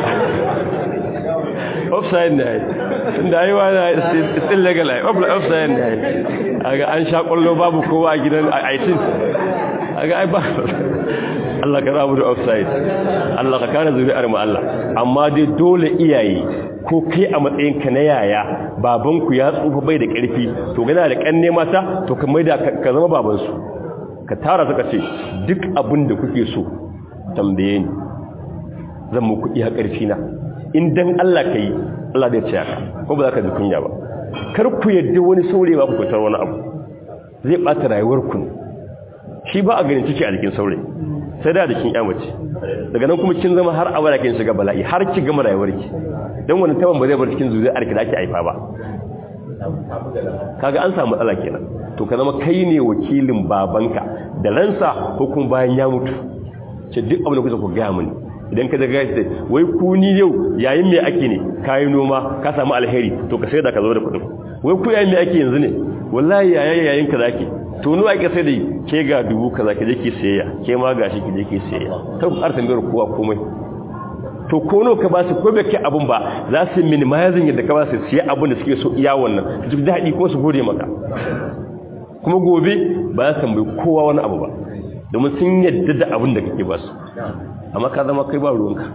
offside ne ai tunda ai wani still legal ai offside ne ai aga an sha kwallo babu kowa a gidan aitin aga ai ba Allah ka rabu da offside Allah ka kare zuri'ar mu Allah amma dai dole iyaye ko kai a matsayin ka na yaya babanku ya tsufa bai da ƙarfi to gana da kanne mata to ka maida ka zama baban su ka tara suka ce duk abin da kuke so tambaye ni zan muku iya ƙarfi na in dan Allah kai Allah zai tsaya ka ko ba za ka ji kunya ba kar ku yadda wani saurayi ba ku fitar wani abu zai bata rayuwar ku shi ba a ganin ciki a jikin saurayi sai da jikin yamace daga nan kuma kin zama har abada kin shiga bala'i har ki gama rayuwarki dan wannan taban ba zai bar cikin zuriyar ki da ake haifa ba kaga an samu matsala kenan to ka zama kai ne wakilin babanka da ransa ko kuma bayan ya mutu ce duk abin da kuka ku ga mun idan ka daga sai wai ku ni yau yayin me ake ne kai noma ka samu alheri to ka sai da ka zo da kudin wai ku yayin me ake yanzu ne wallahi yayin ka zaki to nuwa ake sai da ke ga 1000 kaza ke je ki sayayya ke ma gashi ki je ki sayayya ta artan gar kowa komai to kono ka ba su ko bai kai abun ba za su minimizing yadda ka ba su siya abun da suke so iya wannan su ji dadi ko su gode maka kuma gobe ba za su tambayi kowa wani abu ba domin sun yadda da abun da kake ba su amma ka zama kai ba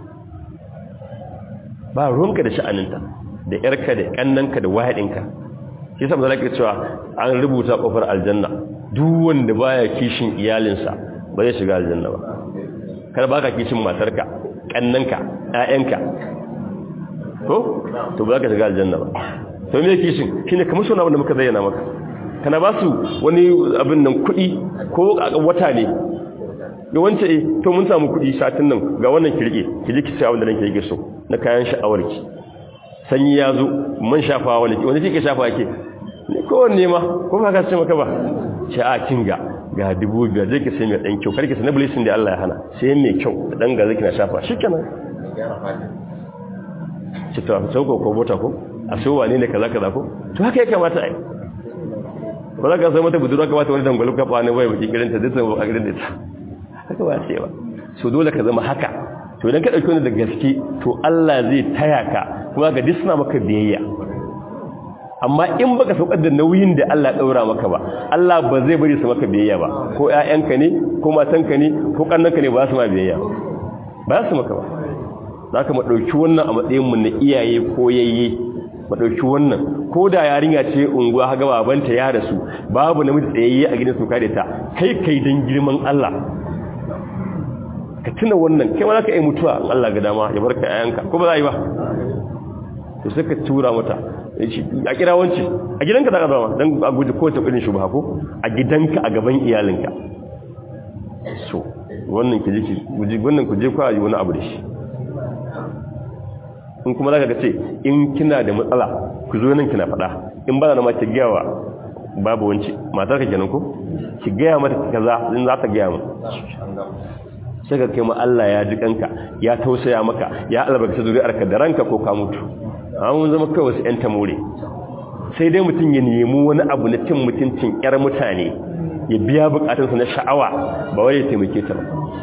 ruwanka da sha'aninta da yarka da kannanka da wahidinka shi yasa manzo yake cewa an rubuta kofar aljanna duk wanda baya kishin iyalinsa ba zai shiga aljanna ba kada baka kishin matarka kannanka ƴaƴanka to ba za ka shiga aljanna ba to me kishin shine kamar sona wanda muka zayyana maka kana ba su wani abin nan kuɗi ko wata ne ga wance to mun samu kuɗi satin nan ga wannan kirke ki je ki sai abin da nake yake so na kayan sha'awarki sanyi ya zo man shafawa wani kike shafa yake ne kowanne ma ko ba ka ce maka ba ce a kinga ga 5,000 zai ki sai mai dan kyau karki sai na blessing da Allah ya hana sai mai kyau dan ga zaki na shafa shikenan ce to a sauko ko bota ko a so wane ne kaza kaza ko to haka ya kamata ai ba za ka sai mata budurwa kamata wani dangwalo ka fa ne wai baki gidan ta dutsen ba gidan ta haka ba sai ba so dole ka zama haka to idan ka dauki wani da gaske to Allah zai taya ka kuma ga disna maka biyayya amma in baka saukar da nauyin da Allah daura maka ba Allah ba zai bari su maka biyayya ba ko ƴaƴanka ne ko matanka ne ko kannanka ne ba su ma biyayya ba su maka ba zaka mu dauki wannan a matsayin mu na iyaye ko yayye mu dauki wannan ko da yarinya ce unguwa haga babanta ya rasu babu namiji tsayayye a gidan su kare ta kai dan girman Allah ka tuna wannan kai ma zaka yi mutuwa in Allah ga dama ya barka ƴaƴanka ko ba za yi ba to sai ka tura mata a kira wance a gidanka za ka zama don a guji kowace kudin shubha ko a gidanka a gaban iyalinka so wannan ki jiki wannan ku je kwa yi wani abu da shi in kuma za ka ce in kina da matsala ku zo nan kina faɗa in ba na ma ki gaya wa babu wance matar ka kenan ko ki gaya mata kaza in za ta gaya mu sai ka kai ma Allah ya ji kanka ya tausaya maka ya albarkaci zuri'arka da ranka ko ka mutu an zama kai wasu 'yan tamore sai dai mutum ya nemi wani abu na cin mutuncin 'yar mutane ya biya bukatunsa na sha'awa ba wai ya taimake ta ba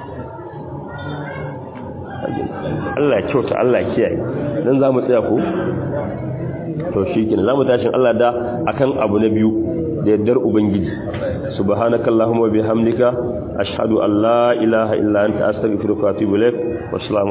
Allah ya kyauta Allah ya kiyaye dan za mu tsaya ko to shi kenan za mu tashin Allah da akan abu na biyu da yaddar ubangiji subhanakallahumma wa bihamdika ashhadu an la ilaha illa anta astaghfiruka wa atubu ilaik wassalamu